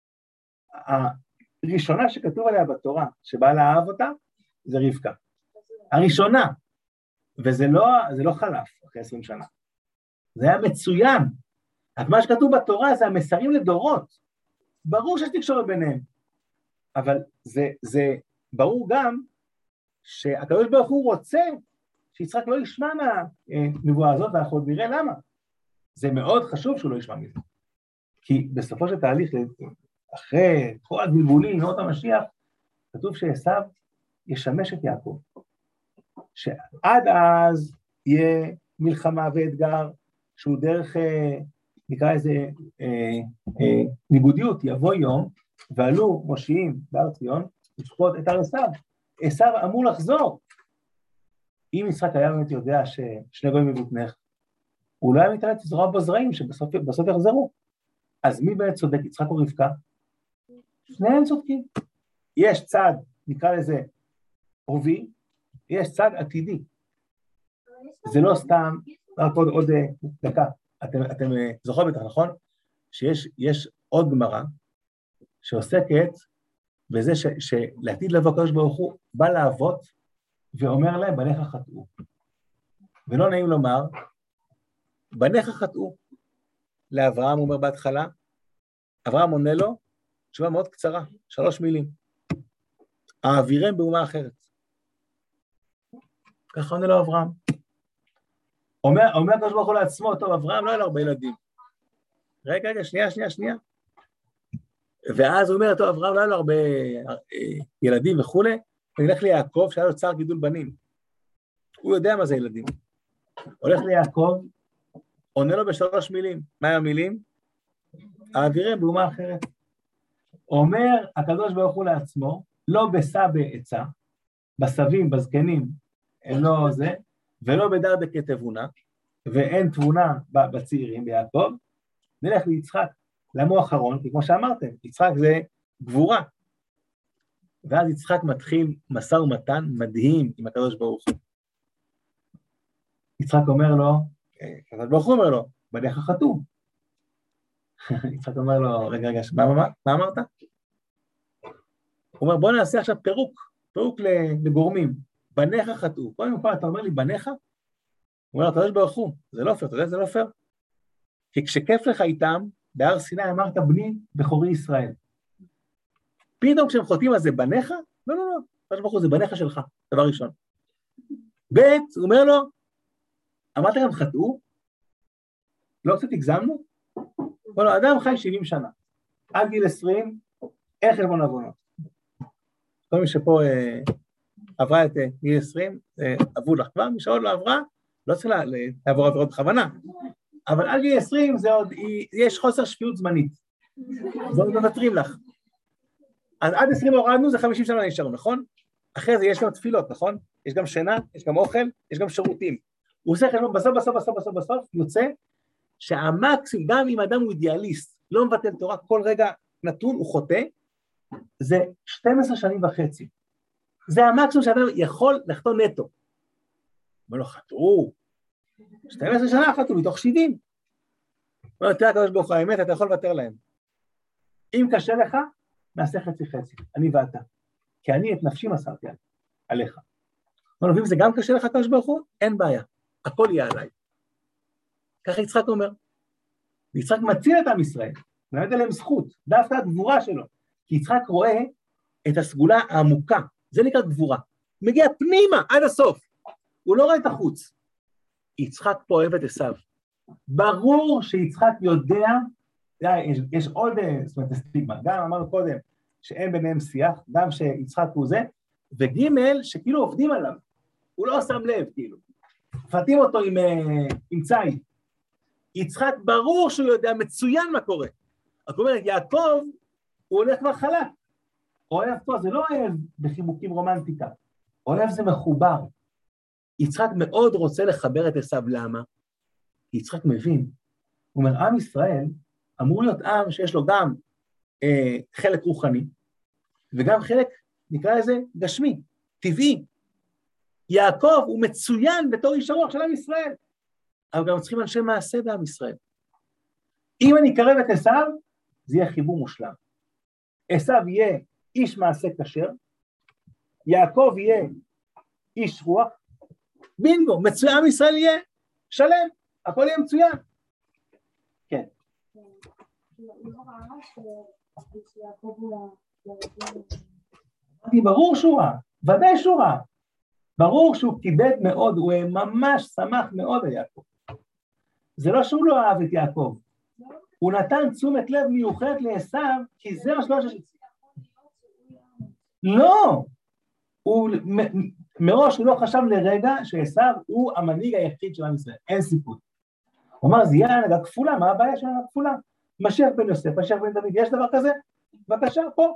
הראשונה שכתוב עליה בתורה, שבא לאהב אותה, זה רבקה. הראשונה, וזה לא, זה לא חלף אחרי עשרים שנה. זה היה מצוין. את מה שכתוב בתורה זה המסרים לדורות. ברור שיש תקשורת ביניהם, אבל זה, זה ברור גם שהקדוש ברוך הוא רוצה שיצחק לא ישמע מהנבואה הזאת, ואנחנו עוד נראה למה. זה מאוד חשוב שהוא לא ישמע מזה. כי בסופו של תהליך, אחרי כל הגלגולים, מאות המשיח, כתוב שעשיו ישמש את יעקב. שעד אז יהיה מלחמה ואתגר, שהוא דרך, נקרא איזה אה, אה, ניגודיות, יבוא יום, ועלו מושיעים בהר ציון, לשפוט את הר עשיו. עשיו אמור לחזור. אם יצחק היה באמת יודע ששני גויים מבוטנך, הוא לא היה מתעלת לזרוע בזרעים שבסוף יחזרו. אז מי באמת צודק, יצחק או רבקה? שניהם צודקים. יש צד, נקרא לזה עובי, יש צד עתידי. זה לא סתם, רק עוד, עוד דקה, אתם, אתם זוכרים בטח, נכון? שיש יש עוד גמרא שעוסקת בזה ש, שלעתיד לבוא הקדוש ברוך הוא בא לאבות ואומר להם, בניך חטאו. ולא נעים לומר, בניך חטאו. לאברהם הוא אומר בהתחלה, אברהם עונה לו, תשובה מאוד קצרה, שלוש מילים. האווירם באומה אחרת. ככה עונה לו אברהם. אומר, אומר הקדוש ברוך הוא לעצמו, טוב, אברהם לא היה לו הרבה ילדים. רגע, רגע, שנייה, שנייה, שנייה. ואז הוא אומר, טוב, אברהם לא היה לו הרבה ילדים וכו', ונלך ליעקב, שהיה לו צער גידול בנים. הוא יודע מה זה ילדים. הולך ליעקב, עונה לו בשלוש מילים. מה המילים? האווירם באומה אחרת. אומר הקדוש ברוך הוא לעצמו, לא בסע בעצה, בסבים, בזקנים, אין לו זה, ולא בדרדקי תבונה, ואין תבונה בצעירים ביעקב, נלך ליצחק, למה הוא אחרון? כי כמו שאמרתם, יצחק זה גבורה. ואז יצחק מתחיל משא ומתן מדהים עם הקדוש ברוך הוא. יצחק אומר לו, הקדוש ברוך הוא אומר לו, בניך חטאו. יצחק אומר לו, רגע, רגע, מה, מה, מה אמרת? הוא אומר, בוא נעשה עכשיו פירוק, פירוק לגורמים. בניך חטאו. קודם כל אתה אומר לי, בניך? הוא אומר לו, הקדוש ברוך הוא, זה לא פייר, אתה יודע, זה לא פייר. כי כשכיף לך איתם, בהר סיני אמרת, בני בכורי ישראל. פתאום כשהם חוטאים על זה, בניך? לא, לא, לא, הקדוש ברוך הוא, זה בניך שלך, דבר ראשון. ב' הוא אומר לו, אמרת גם חטאו? לא קצת הגזמנו? כל האדם חי שבעים שנה. עד גיל עשרים, אין חשבון עוונות. כל מי שפה אה, עברה את אה, גיל עשרים, אה, עברו לך כבר, מי שעוד לא עברה, לא צריך לה, לעבור עבירות בכוונה. אבל עד גיל עשרים זה עוד, יש חוסר שפיות זמנית. זה עוד מבטרים לך. אז עד עשרים הורדנו, זה חמישים שנה נשארו, נכון? אחרי זה יש גם תפילות, נכון? יש גם שינה, יש גם אוכל, יש גם שירותים. הוא עושה חשבון, בסוף, בסוף, בסוף, בסוף, בסוף, יוצא שהמקסימום, גם אם אדם הוא אידיאליסט, לא מבטל תורה, כל רגע נתון הוא חוטא, זה שתים עשרה שנים וחצי. זה המקסימום שאדם יכול לחטוא נטו. אומר לו, חטאו, שתים עשרה שנה חטאו, מתוך שבעים. הוא אומר, תראה הקדוש ברוך הוא, האמת, אתה יכול לוותר להם. אם קשה לך, נעשה חצי חצי, אני ואתה. כי אני את נפשי מסרתי עליך. אומר לו, ואם זה גם קשה לך, הקדוש ברוך הוא, אין בעיה. הכל יהיה עליי. ככה יצחק אומר. ויצחק מציל את עם ישראל, מלמד עליהם זכות, דווקא הגבורה שלו. כי יצחק רואה את הסגולה העמוקה, זה נקרא גבורה. הוא מגיע פנימה עד הסוף, הוא לא רואה את החוץ. יצחק פה אוהב את עשיו. ברור שיצחק יודע, יש, יש עוד, זאת אומרת, סטיגמה, גם אמרנו קודם, שאין ביניהם שיח, גם שיצחק הוא זה, וגימל שכאילו עובדים עליו, הוא לא שם לב, כאילו. פתים אותו עם, עם צי. יצחק ברור שהוא יודע מצוין מה קורה. זאת אומרת, יעקב, הוא הולך כבר חלק. אוהב פה, זה לא אוהב בחיבוקים רומנטיקה. אוהב זה מחובר. יצחק מאוד רוצה לחבר את עשיו, למה? יצחק מבין. הוא אומר, עם ישראל אמור להיות עם שיש לו גם אה, חלק רוחני, וגם חלק, נקרא לזה, גשמי, טבעי. יעקב הוא מצוין בתור איש הרוח של עם ישראל, אבל גם צריכים אנשי מעשה בעם ישראל. אם אני אקרב את עשיו, זה יהיה חיבור מושלם. עשיו יהיה איש מעשה כשר, יעקב יהיה איש רוח, בינגו, מצוין, עם ישראל יהיה שלם, הכל יהיה מצוין. כן. לא ראה ברור שהוא רע, ודאי שהוא רע. ברור שהוא כיבד מאוד, הוא ממש שמח מאוד על יעקב. זה לא שהוא לא אהב את יעקב, הוא נתן תשומת לב מיוחדת לעשיו, כי זה מה שלא ש... לא! הוא, מ- מראש הוא לא חשב לרגע שעשיו הוא המנהיג היחיד של עם ישראל, אין סיפור. הוא אמר, זה יהיה הנהגה כפולה, מה הבעיה של הנהגה כפולה? משיח בן יוסף, משיח בן דוד, יש דבר כזה? בבקשה, פה.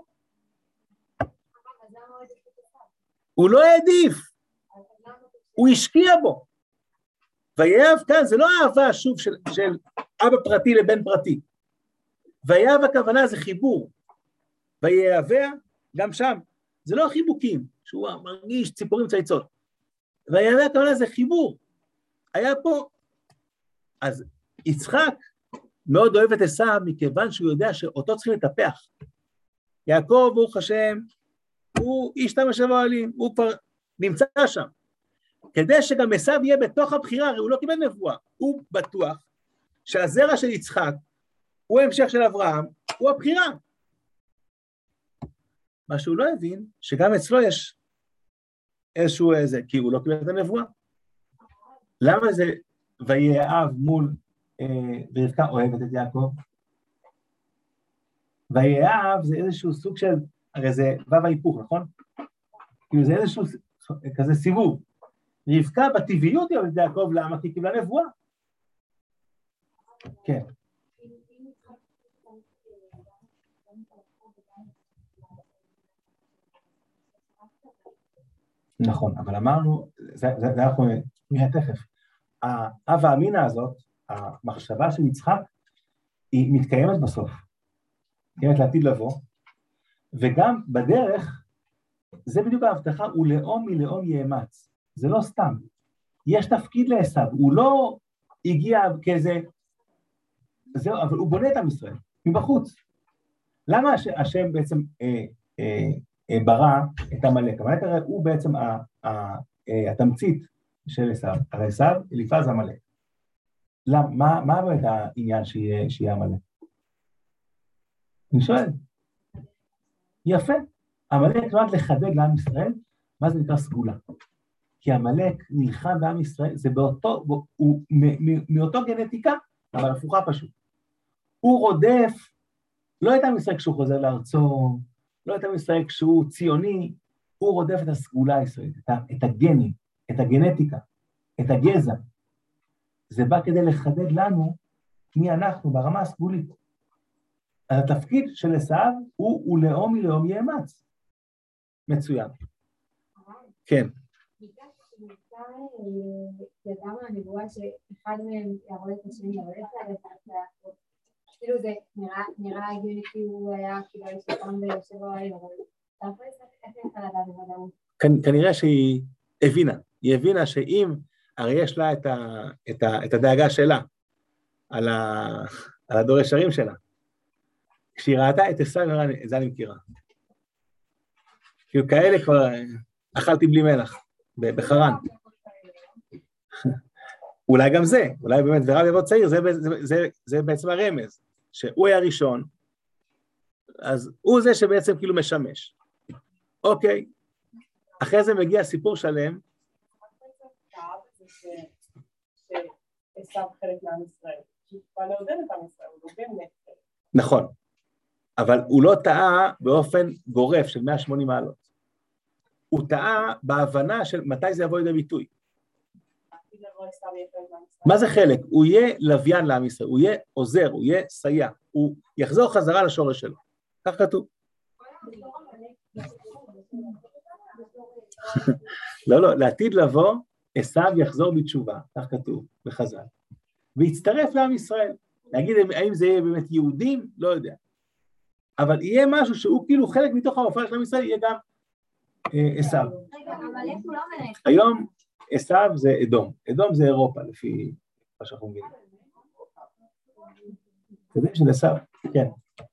הוא לא העדיף, הוא השקיע בו. ויאהב כאן, זה לא אהבה שוב של, של אבא פרטי לבן פרטי. ויאהב הכוונה זה חיבור. ויאהביה, גם שם, זה לא חיבוקים, שהוא מרגיש ציפורים צייצות. ויאהביה הכוונה זה חיבור. היה פה, אז יצחק מאוד אוהב את עשיו, מכיוון שהוא יודע שאותו צריכים לטפח. יעקב, ברוך השם, הוא איש תם השבוע עלים, הוא כבר נמצא שם. כדי שגם עשיו יהיה בתוך הבחירה, הרי הוא לא קיבל נבואה, הוא בטוח שהזרע של יצחק, הוא המשך של אברהם, הוא הבחירה. מה שהוא לא הבין, שגם אצלו יש איזשהו איזה, כי הוא לא קיבל את הנבואה. למה זה ויאהב מול, אה, ורבקה אוהבת את יעקב? ויאהב זה איזשהו סוג של, הרי זה וו ההיפוך, נכון? כאילו זה איזשהו כזה סיבוב. רבקה בטבעיות היא אוהבת את יעקב, למה? כי קיבלה נבואה. כן. נכון, אבל אמרנו, זה, זה, זה אנחנו נראה תכף. האב האמינה הזאת, המחשבה של יצחק, היא מתקיימת בסוף. מתקיימת לעתיד לבוא, וגם בדרך, זה בדיוק ההבטחה, הוא לאום מלאום יאמץ. זה לא סתם. יש תפקיד לעשיו, הוא לא הגיע כאיזה, זהו, אבל הוא בונה את עם ישראל, מבחוץ. למה השם בעצם אה, אה, אה, ברא את עמלק? עמלק הרי הוא בעצם ה, ה, אה, התמצית של עשיו. הרי עשיו, אליפז עמלק. למה, מה, מה באמת העניין שיהיה, שיהיה עמלק? אני שואל. יפה. עמלק נועד לחדד לעם ישראל, מה זה נקרא סגולה? כי עמלק נלחם בעם ישראל, זה באותו, הוא מאותו גנטיקה, אבל הפוכה פשוט. הוא רודף, לא את עם ישראל כשהוא חוזר לארצו, לא את עם ישראל כשהוא ציוני, הוא רודף את הסגולה הישראלית, את, את הגנים, את הגנטיקה, את הגזע. זה בא כדי לחדד לנו מי אנחנו ברמה הסגולית. אז התפקיד של עשיו הוא, הוא לאום מלאום יאמץ. מצוין. כן. ידענו הנבואה שאחד מהם יעבוד את השני, אבל איך זה היה? כאילו זה נראה הגיוני כי הוא היה כאילו שפעם בשבוע היום, אבל אתה יכול לספר איך איך לדעת בוודאות? כנראה שהיא הבינה, היא הבינה שאם, הרי יש לה את, ה, את, ה, את הדאגה שלה, על, ה, על הדור ישרים שלה. כשהיא ראתה את עשיו, את זה אני מכירה. כאילו כאלה כבר אכלתי בלי מלח, בחרן. אולי גם זה, אולי באמת ורב יבוא צעיר, זה, זה, זה, זה בעצם הרמז, שהוא היה ראשון, אז הוא זה שבעצם כאילו משמש. אוקיי, אחרי זה מגיע סיפור שלם. שעשיו חלק מעם ישראל, שפעל לעודד את עם ישראל, הוא לא באמת. נכון, אבל הוא לא טעה באופן גורף של מאה ושמונים מעלות. הוא טעה בהבנה של מתי זה יבוא לידי ביטוי. מה זה חלק? הוא יהיה לוויין לעם ישראל, הוא יהיה עוזר, הוא יהיה סייע, הוא יחזור חזרה לשורש שלו. כך כתוב. לא, לא, לעתיד לבוא, עשיו יחזור בתשובה, כך כתוב, בחז"ל, ויצטרף לעם ישראל. להגיד האם זה יהיה באמת יהודים, לא יודע. אבל יהיה משהו שהוא כאילו חלק מתוך ההופעה של עם ישראל, יהיה גם עשיו. היום עשיו זה אדום, אדום זה אירופה, לפי מה שאנחנו מבינים. אתה יודע של עשיו? כן.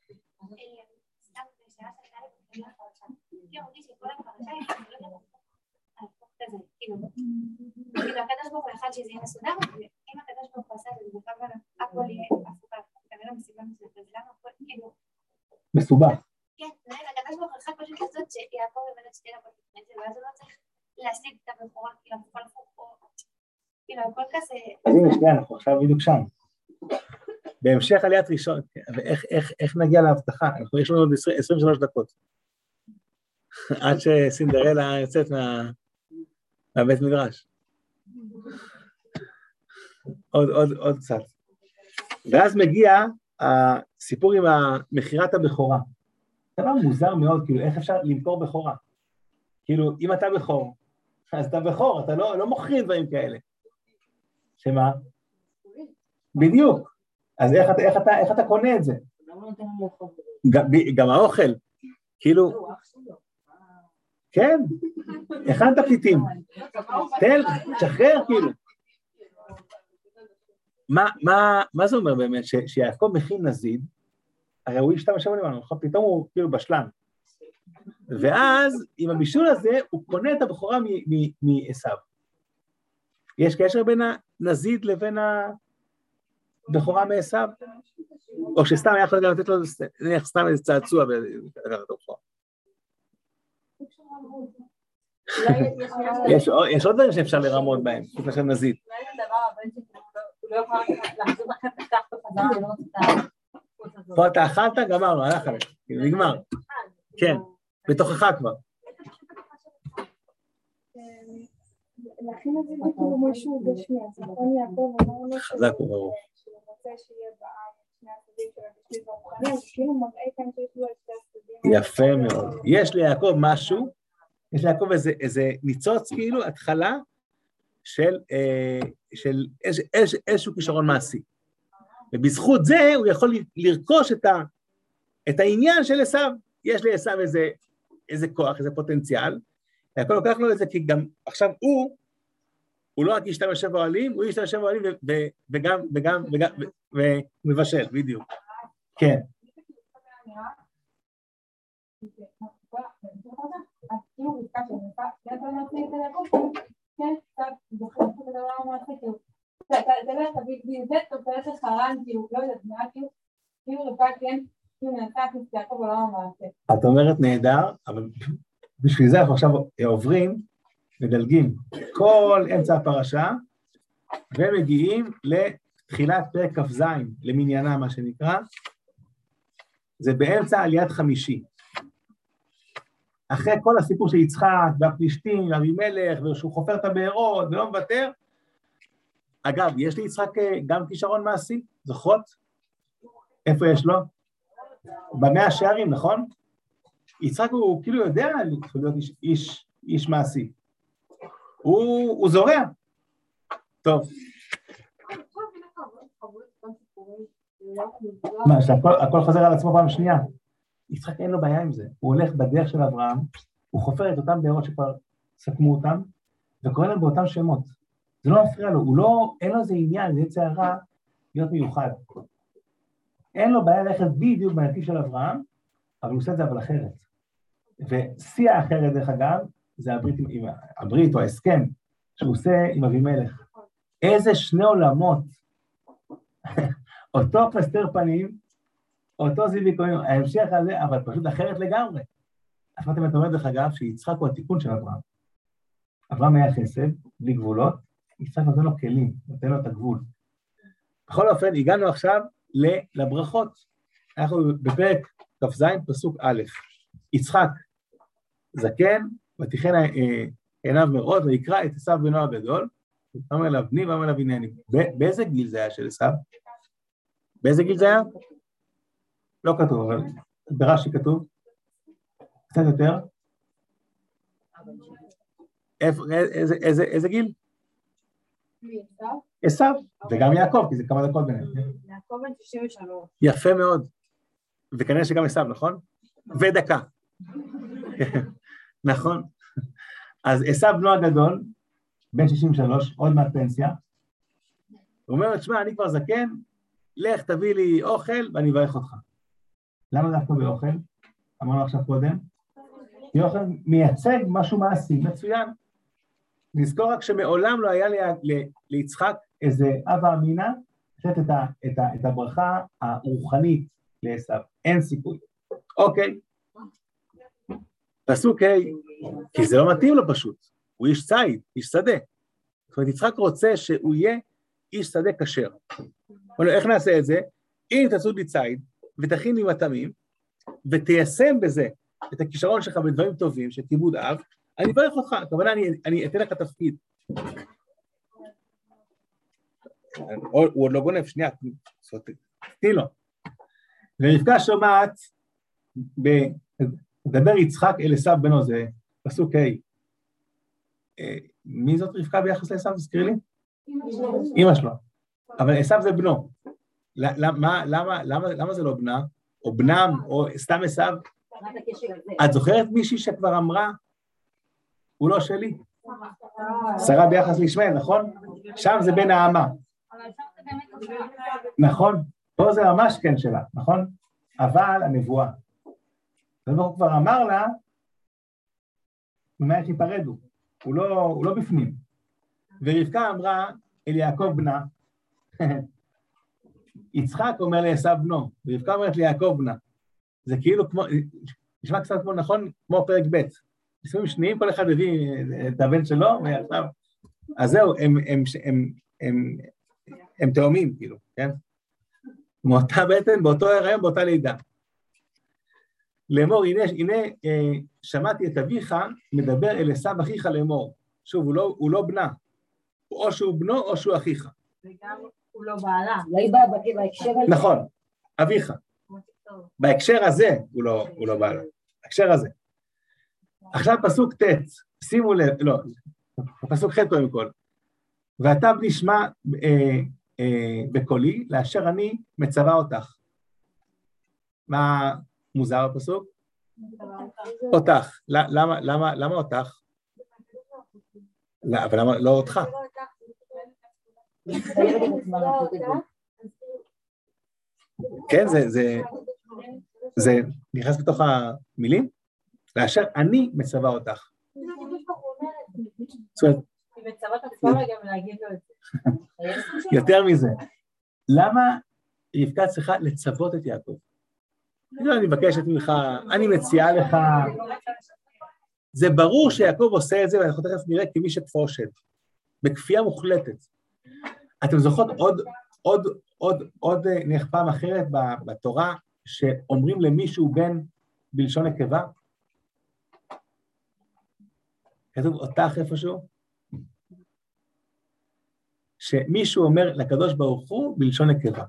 כאילו, הקדוש ברוך הוא אחד שזה יהיה מסודר, ואם הקדוש ברוך הוא עשה את זה, הכל יהיה הפוקה, כנראה מסיבה מסוימת, אז למה הכל, כאילו... מסובך. כן, הקדוש ברוך הוא אחד פשוט לעשות שיעקב יבן את שתי דקות לפני זה, ואז הוא לא צריך להשיג את הבכורה, כאילו, הכל הפוך, כאילו, הכל כזה... אז הנה, שנייה, אנחנו עכשיו בדיוק שם. בהמשך עליית ראשון, ואיך נגיע להבטחה? אנחנו יש לנו עוד עשרים ושלוש דקות. עד שסינדרלה יוצאת מהבית מדרש. עוד, עוד, עוד קצת. ואז מגיע הסיפור עם מכירת הבכורה. דבר מוזר מאוד, כאילו, איך אפשר למכור בכורה? כאילו, אם אתה בכור, אז אתה בכור, אתה לא, לא מוכרים דברים כאלה. שמה? בדיוק. אז איך אתה, איך אתה, איך אתה קונה את זה? גם, גם האוכל. כאילו, כן, הכנת פליטים. תן, תשחרר, כאילו. מה, מה, מה זה אומר באמת? ש, שיעקב מכין נזיד, הרי הוא השתמש לנו, פתאום הוא כאילו בשלן. ואז עם הבישול הזה, הוא קונה את הבכורה מעשיו. יש קשר בין הנזיד לבין הבכורה מעשיו? או שסתם היה יכול גם לתת לו, נניח סתם איזה צעצוע ולקחת את הבכורה. יש עוד דברים שאפשר לרמות בהם, חוץ מאשר נזיד. פה אתה אכלת, גמרנו, הלך עליך, נגמר. כן, בתוכך כבר. להכין את זה כאילו משהו גשמי, אז נכון יעקב אמרנו חזק וברור. שהוא רוצה שיהיה בעם שני הצדדים של הגשמי והרוחני, אז כאילו מראה כאן שיש לו את שתי הצדדים. יפה מאוד. יש ליעקב משהו, יש ליעקב איזה, איזה ניצוץ, כאילו, התחלה של, אה, של איז, איז, איזשהו כישרון מעשי. ובזכות זה הוא יכול לרכוש את, ה, את העניין של עשיו. יש לעשיו איזה, איזה כוח, איזה פוטנציאל, יעקב לוקח לו את זה, כי גם עכשיו הוא, הוא לא רק ישתמש באוהלים, הוא ישתמש באוהלים וגם, וגם, וגם, ומבשל, בדיוק. כן. אז כאילו רבקה שנפה, זה אתה לא מצליח את היעקב, כן, קצת זוכר את הדבר המעשה, כאילו, זה לא תביא, זה תופעת לך רן, כאילו, לא יודעת, מה, כאילו, כאילו רבקה, כן, כאילו נעשה את יעקב בעולם המעשה. את אומרת נהדר, אבל בשביל זה אנחנו עכשיו עוברים, מדלגים כל אמצע הפרשה, ומגיעים לתחילת פרק כ"ז, למניינה מה שנקרא, זה באמצע עליית חמישי. אחרי כל הסיפור של יצחק, והפלישתים, ואבימלך, ושהוא חופר את הבארות, ולא מוותר. אגב, יש לי יצחק גם כישרון מעשי, זוכרות? איפה יש לו? במאה השערים, נכון? יצחק הוא כאילו יודע להיות איש, איש, איש מעשי. הוא, הוא זורע. טוב. מה, שהכל, הכל חוזר על עצמו פעם שנייה. יצחק אין לו בעיה עם זה, הוא הולך בדרך של אברהם, הוא חופר את אותם בארות שכבר סכמו אותם, וקורא להם באותם שמות. זה לא מפריע לו, הוא לא, אין לו איזה עניין, זה צערה להיות מיוחד. אין לו בעיה ללכת בדיוק בנתיב של אברהם, אבל הוא עושה את זה אבל אחרת. ושיא האחרת דרך אגב, זה הברית, עם, הברית או ההסכם שהוא עושה עם אבימלך. איזה שני עולמות, אותו פלסטר פנים, אותו זיווי קוראים, ההמשך הזה, אבל פשוט אחרת לגמרי. אז מה אתם אומרים דרך אגב, שיצחק הוא התיקון של אברהם. אברהם היה חסד, בלי גבולות, יצחק נותן לו כלים, נותן לו את הגבול. בכל אופן, הגענו עכשיו לברכות. אנחנו בפרק כ"ז, פסוק א', יצחק, זקן, ותיכן עיניו מאוד, ויקרא את עשיו בנו הגדול, ואומר אליו בני ואומר אליו הנני. באיזה גיל זה היה של עשיו? באיזה גיל זה היה? לא כתוב, אבל ברש"י כתוב. קצת יותר. איזה, איזה, איזה גיל? עשיו, וגם יעקב, כי זה כמה דקות ביניהם. יעקב בן תשעים ושלוש. יפה מאוד. וכנראה שגם עשיו, נכון? ודקה. נכון. אז עשיו בנו הגדול, בן שישים ושלוש, עוד מעט פנסיה. הוא אומר, תשמע, אני כבר זקן, לך תביא לי אוכל ואני אברך אותך. למה דווקא באוכל? אמרנו עכשיו קודם. כי אוכל מייצג משהו מעשי, מצוין. נזכור רק שמעולם לא היה ליצחק איזה אבא אמינה, לתת את, את, את הברכה הרוחנית לעשיו. אין סיכוי. אוקיי. פסוק ה', כי זה לא מתאים לו פשוט. הוא איש ציד, איש שדה. זאת אומרת, יצחק רוצה שהוא יהיה איש שדה כשר. איך נעשה את זה? אם תעשו לי ציד, ותכין לי מטעמים, ותיישם בזה את הכישרון שלך בדברים טובים, של כיבוד אב, אני אברך אותך, כמובן אני, אני אתן לך תפקיד. הוא עוד לא גונב, שנייה, תני לו. ורבקה שומעת, מדבר יצחק אל עשיו בנו, זה פסוק ה'. מי זאת רבקה ביחס לעשיו? תזכירי לי? אמא שלו. אבל עשיו זה בנו. למה, למה, למה, למה זה לא בנה? או בנם, או סתם עשיו? את זוכרת מישהי שכבר אמרה, הוא לא שלי? שרה ביחס לישמעאל, נכון? שם זה בן האמה. נכון? פה זה ממש כן שלה, נכון? אבל הנבואה. הוא כבר אמר לה, ממה איך ייפרדו? הוא לא, הוא לא בפנים. ורבקה אמרה אל יעקב בנה, יצחק אומר לעשיו בנו, ורבקה אומרת ליעקב בנה. זה כאילו כמו, נשמע קצת כמו נכון, כמו פרק ב'. נישואים שניים, כל אחד הביא את הבן שלו, ועכשיו, אז זהו, הם, הם, הם, הם, הם תאומים, כאילו, כן? מאותה בטן, באותו הריון, באותה לידה. לאמור, הנה, הנה אה, שמעתי את אביך, מדבר אל עשיו אחיך לאמור. שוב, הוא לא, הוא לא בנה. או שהוא בנו, או שהוא אחיך. וגם הוא לא בעלה. לא היא באה בהקשר הזה. נכון, אביך. בהקשר הזה הוא לא, הוא לא בעלה. בהקשר הזה. עכשיו פסוק ט', שימו לב, לא, פסוק ח' קודם כל. ואתה נשמע אה, אה, בקולי, לאשר אני מצווה אותך. מה מוזר בפסוק? אותך. למה, למה, למה אותך? לא, אבל למה, לא אותך. כן, זה, זה, זה נכנס בתוך המילים? לאשר אני מצווה אותך. זאת אומרת, היא מצווה את עצמה גם להגיד לו את זה. יותר מזה, למה רבקה צריכה לצוות את יעקב? אני מבקשת ממך, אני מציעה לך, זה ברור שיעקב עושה את זה, ואנחנו תכף נראה כמי שכפו שד, בכפייה מוחלטת. אתם זוכרות עוד, עוד, עוד, עוד נלך פעם אחרת בתורה, שאומרים למישהו בן בלשון נקבה? כתוב אותך איפשהו? שמישהו אומר לקדוש ברוך הוא בלשון נקבה.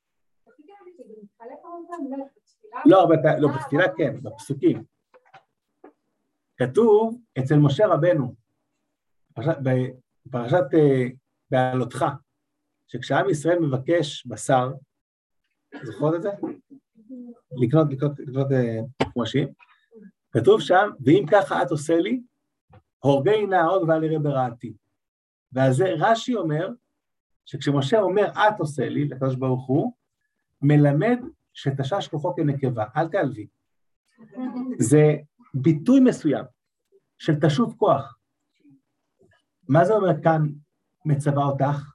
לא, לא, בתפילה כן, בפסוקים. כתוב אצל משה רבנו, בפרשת בעלותך, שכשעם ישראל מבקש בשר, זוכרות את זה? לקנות, לקנות, לקנות חומשים, כתוב שם, ואם ככה את עושה לי, הורגי נערות ואל יראה ברעתי. ועל זה רש"י אומר, שכשמשה אומר את עושה לי, לקדוש ברוך הוא, מלמד שתשש כוחו כנקבה, אל תעלבי. זה ביטוי מסוים של תשות כוח. מה זה אומר כאן מצווה אותך?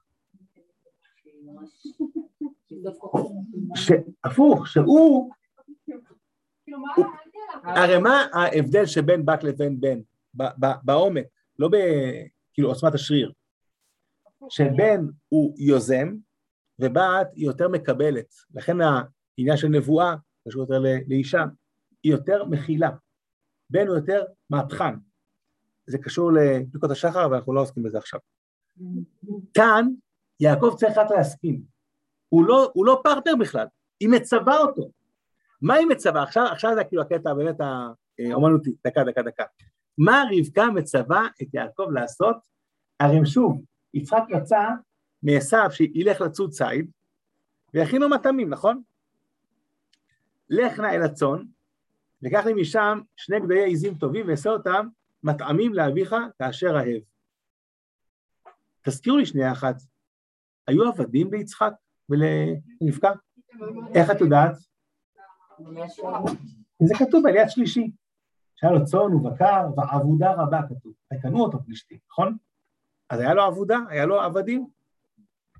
הפוך, שהוא, הרי מה ההבדל שבין בק לבין בן, בעומק, לא כאילו עוצמת השריר, שבן הוא יוזם, ובת היא יותר מקבלת, לכן העניין של נבואה, קשור יותר לאישה, היא יותר מכילה, בן הוא יותר מהפכן, זה קשור לברכות השחר, ואנחנו לא עוסקים בזה עכשיו. כאן, יעקב צריך רק להסכים, הוא לא, הוא לא פרטנר בכלל, היא מצווה אותו. מה היא מצווה? עכשיו, עכשיו זה כאילו הקטע באמת האומנותי, דקה, דקה, דקה. מה רבקה מצווה את יעקב לעשות? הרי שוב, יצחק רצה מעשיו שילך לצוד ציד, ויכינו מטעמים, נכון? לך נא אל הצאן, וקח לי משם שני גדיי עזים טובים, ועשה אותם מטעמים לאביך כאשר אהב. תזכירו לי שנייה אחת, היו עבדים ליצחק ולרבקה? איך את יודעת? זה כתוב על יד שלישי, שהיה לו צאן ובקר, ועבודה רבה כתוב, וקנו אותו פלישתים, נכון? אז היה לו עבודה, היה לו עבדים.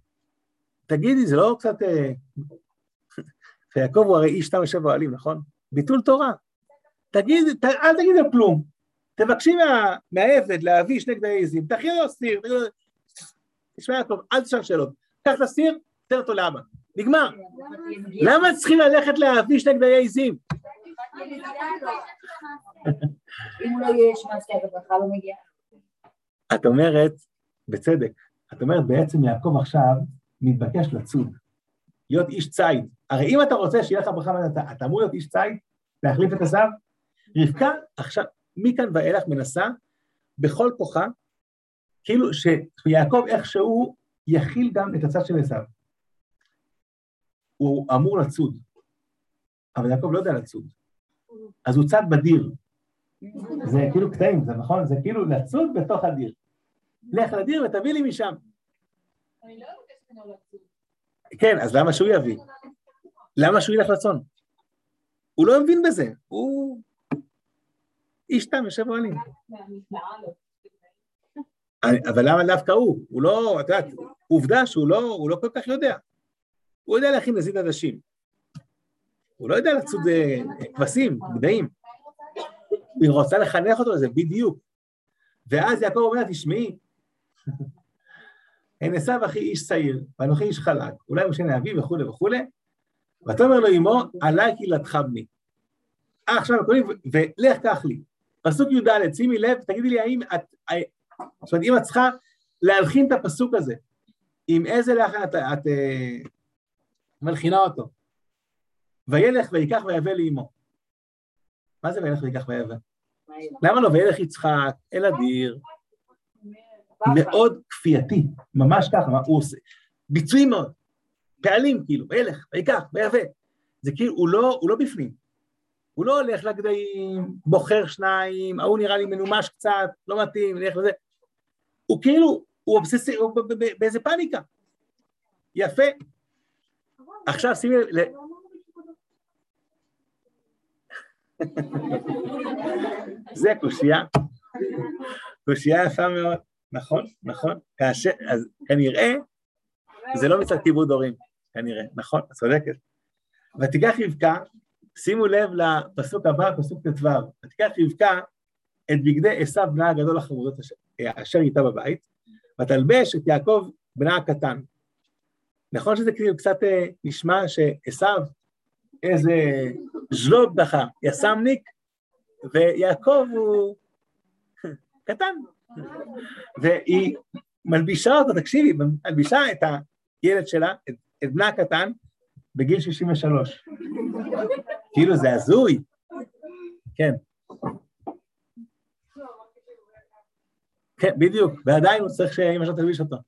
תגידי, זה לא קצת... יעקב הוא הרי איש תם יושב באוהלים, נכון? ביטול תורה. תגיד, ת, אל תגיד לו כלום. תבקשי מה, מהעבד להביא שני גדי עזים, תכין לו סיר, תשמע יעקב, אל תשאל שאלות. קח את הסיר, תן אותו לאבא. נגמר. למה צריכים ללכת להביא שני גדי עזים? אם הוא לא יש מעשה, הברכה לא מגיעה. את אומרת, בצדק, את אומרת בעצם יעקב עכשיו מתבקש לצוד, להיות איש ציד. הרי אם אתה רוצה שיהיה לך ברכה, אתה, אתה אמור להיות איש ציד, להחליף את עשיו. רבקה עכשיו, מכאן ואילך מנסה, בכל כוחה, כאילו שיעקב איכשהו יכיל גם את הצד של עשיו. הוא אמור לצוד, אבל יעקב לא יודע לצוד. אז הוא צד בדיר. זה כאילו קטעים, זה נכון? זה כאילו לצוד בתוך הדיר. לך לדיר ותביא לי משם. אני לא יודעת ממנו לצוד. כן, אז למה שהוא יביא? למה שהוא ילך לצון? הוא לא מבין בזה, הוא איש תם, יושב אוהלים. אבל למה דווקא הוא? הוא לא, את יודעת, עובדה שהוא לא, הוא לא כל כך יודע. הוא יודע להכין נזיד עדשים. הוא לא יודע לצוד כבשים, גדיים. היא רוצה לחנך אותו לזה, בדיוק. ואז יעקב אומר, תשמעי, אין עשיו אחי איש צעיר, ואנוכי איש חלק, אולי הוא שני אביו וכו' וכו', ואתה אומר לו, אמו, עלי קהילתך בני. אה, עכשיו, ולך קח לי. פסוק י"ד, שימי לב, תגידי לי, האם את, זאת אומרת, אם את צריכה להלחין את הפסוק הזה, עם איזה לחן את, את מלחינה אותו. וילך ויקח ויבא לאמו. מה זה וילך ויקח ויבא? למה לא? וילך יצחק, אל הדיר, מאוד כפייתי, ממש ככה, מה הוא עושה? ביצועים מאוד, פעלים כאילו, וילך ויקח ויבא. זה כאילו, הוא לא, הוא לא בפנים. הוא לא הולך לגדיים, בוחר שניים, ההוא נראה לי מנומש קצת, לא מתאים, נלך לזה. הוא כאילו, הוא אובססי, הוא באיזה פאניקה. יפה. עכשיו שימי לב, זה קושייה, קושייה יפה מאוד, נכון, נכון, כאשר, אז כנראה, זה לא מצד כיבוד הורים, כנראה, נכון, את צודקת. ותיקח רבקה, שימו לב לפסוק הבא, פסוק ט"ו, ותיקח רבקה את בגדי עשיו בנה הגדול החמודות אשר איתה בבית, ותלבש את יעקב בנה הקטן. נכון שזה כאילו קצת נשמע שעשיו איזה ז'לוב דחה, יסמניק, ויעקב הוא קטן. והיא מלבישה אותו, תקשיבי, מלבישה את הילד שלה, את, את בנה הקטן, בגיל שישים ושלוש. כאילו זה הזוי. כן. כן, בדיוק, ועדיין הוא צריך שאמא שלו תלביש אותו.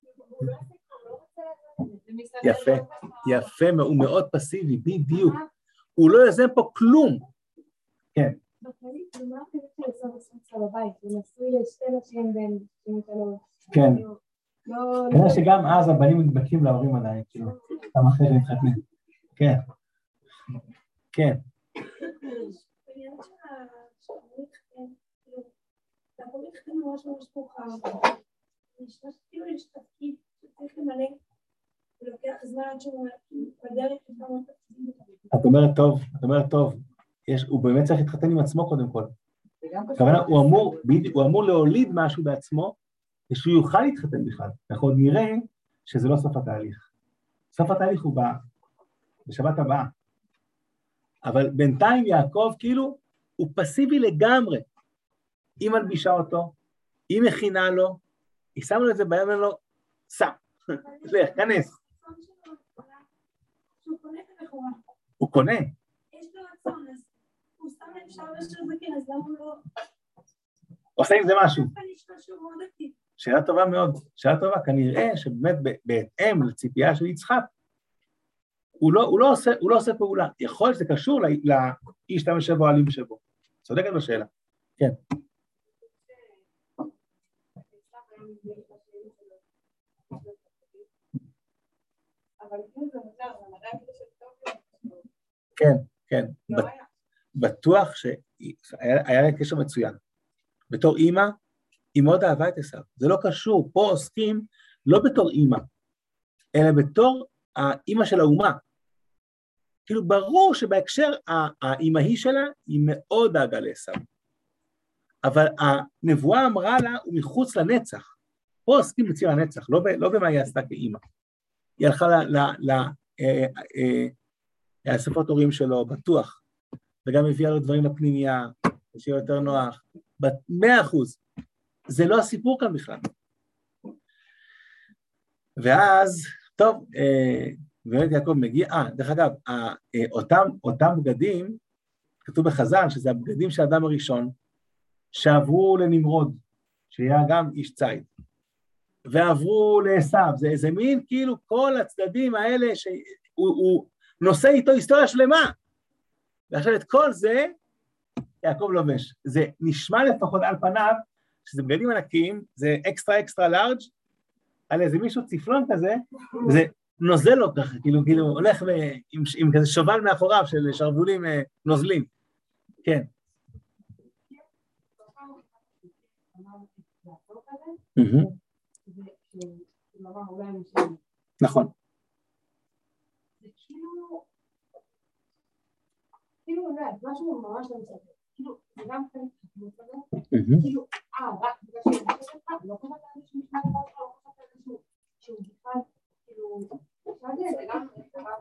יפה, יפה, הוא מאוד פסיבי, בדיוק. הוא לא יזם פה כלום. כן. בכללית, זה מה כזה שעשה בסמצה בבית, הוא נשוי לשתי נשים בין שישים ושלוש. כן. כנראה שגם אז הבנים מתבקים להורים עדיין, כאילו, כמה אחרי שמתחתנים. כן. כן. בעניין שהשמוליך, אתה יכול להתחתן ממש ממש מאוחר. נשמע שכאילו יש תפקיד שצריך למלא, ולוקח זמן עד שהוא בדרך לפעמים תפקידים. את אומרת טוב, את אומרת טוב. יש, הוא באמת צריך להתחתן עם עצמו קודם כל. כוונה, הוא אמור, הוא אמור להוליד משהו בעצמו, ושהוא יוכל להתחתן בכלל. אנחנו עוד נראה שזה לא סוף התהליך. סוף התהליך הוא בא, בשבת הבאה. אבל בינתיים יעקב כאילו, הוא פסיבי לגמרי. היא מלבישה אותו, היא מכינה לו, היא שמה לו את זה ביד ולא, סע, לך, כנס. הוא קונה. יש לו רצון, אז הוא שם להם שער של זקן, אז למה הוא לא... עושה עם זה משהו. אני נשמע שהוא מאוד אקטיבי. שאלה טובה מאוד, שאלה טובה, כנראה שבאמת בהתאם לציפייה של יצחק, הוא לא, הוא לא עושה, הוא לא עושה פעולה. יכול להיות שזה קשור לאיש תם שבו, עלים שבו. צודקת בשאלה. כן. כן, כן. בטוח שהיה לה קשר מצוין. בתור אימא, היא מאוד אהבה את עשיו. זה לא קשור, פה עוסקים לא בתור אימא, אלא בתור האימא של האומה. כאילו ברור שבהקשר האימהי שלה היא מאוד דאגה לעשו. אבל הנבואה אמרה לה, הוא מחוץ לנצח. פה עוסקים בציר הנצח, לא, ב, לא במה היא עשתה כאימא. היא הלכה לאספות הורים שלו, בטוח, וגם הביאה לו דברים לפנימיה, שיהיה יותר נוח, מאה אחוז. זה לא הסיפור כאן בכלל. ואז, טוב, באמת יעקב מגיע, אה, דרך אגב, אותם, אותם בגדים, כתוב בחז"ל, שזה הבגדים של האדם הראשון, שעברו לנמרוד, שהיה גם איש ציד, ועברו לעשו, זה איזה מין, כאילו כל הצדדים האלה, שהוא הוא נושא איתו היסטוריה שלמה, ועכשיו את כל זה, יעקב לובש. זה נשמע לפחות על פניו, שזה בגדים ענקיים, זה אקסטרה אקסטרה לארג', על איזה מישהו ציפלון כזה, וזה נוזל לו ככה, כאילו, כאילו הולך עם, עם כזה שובל מאחוריו של שרבולים נוזלים. כן. נכון. זה כאילו, כאילו, משהו ממש לא מצטער, כאילו, זה גם חלק חתמות כזה, כאילו, אה, רק בגלל שאני חושבת לך, לא חושבת על איזשהו משמעת דבר שלך, לא חושבת על איזשהו, שהוא בכלל, כאילו, זה גם, זה גם,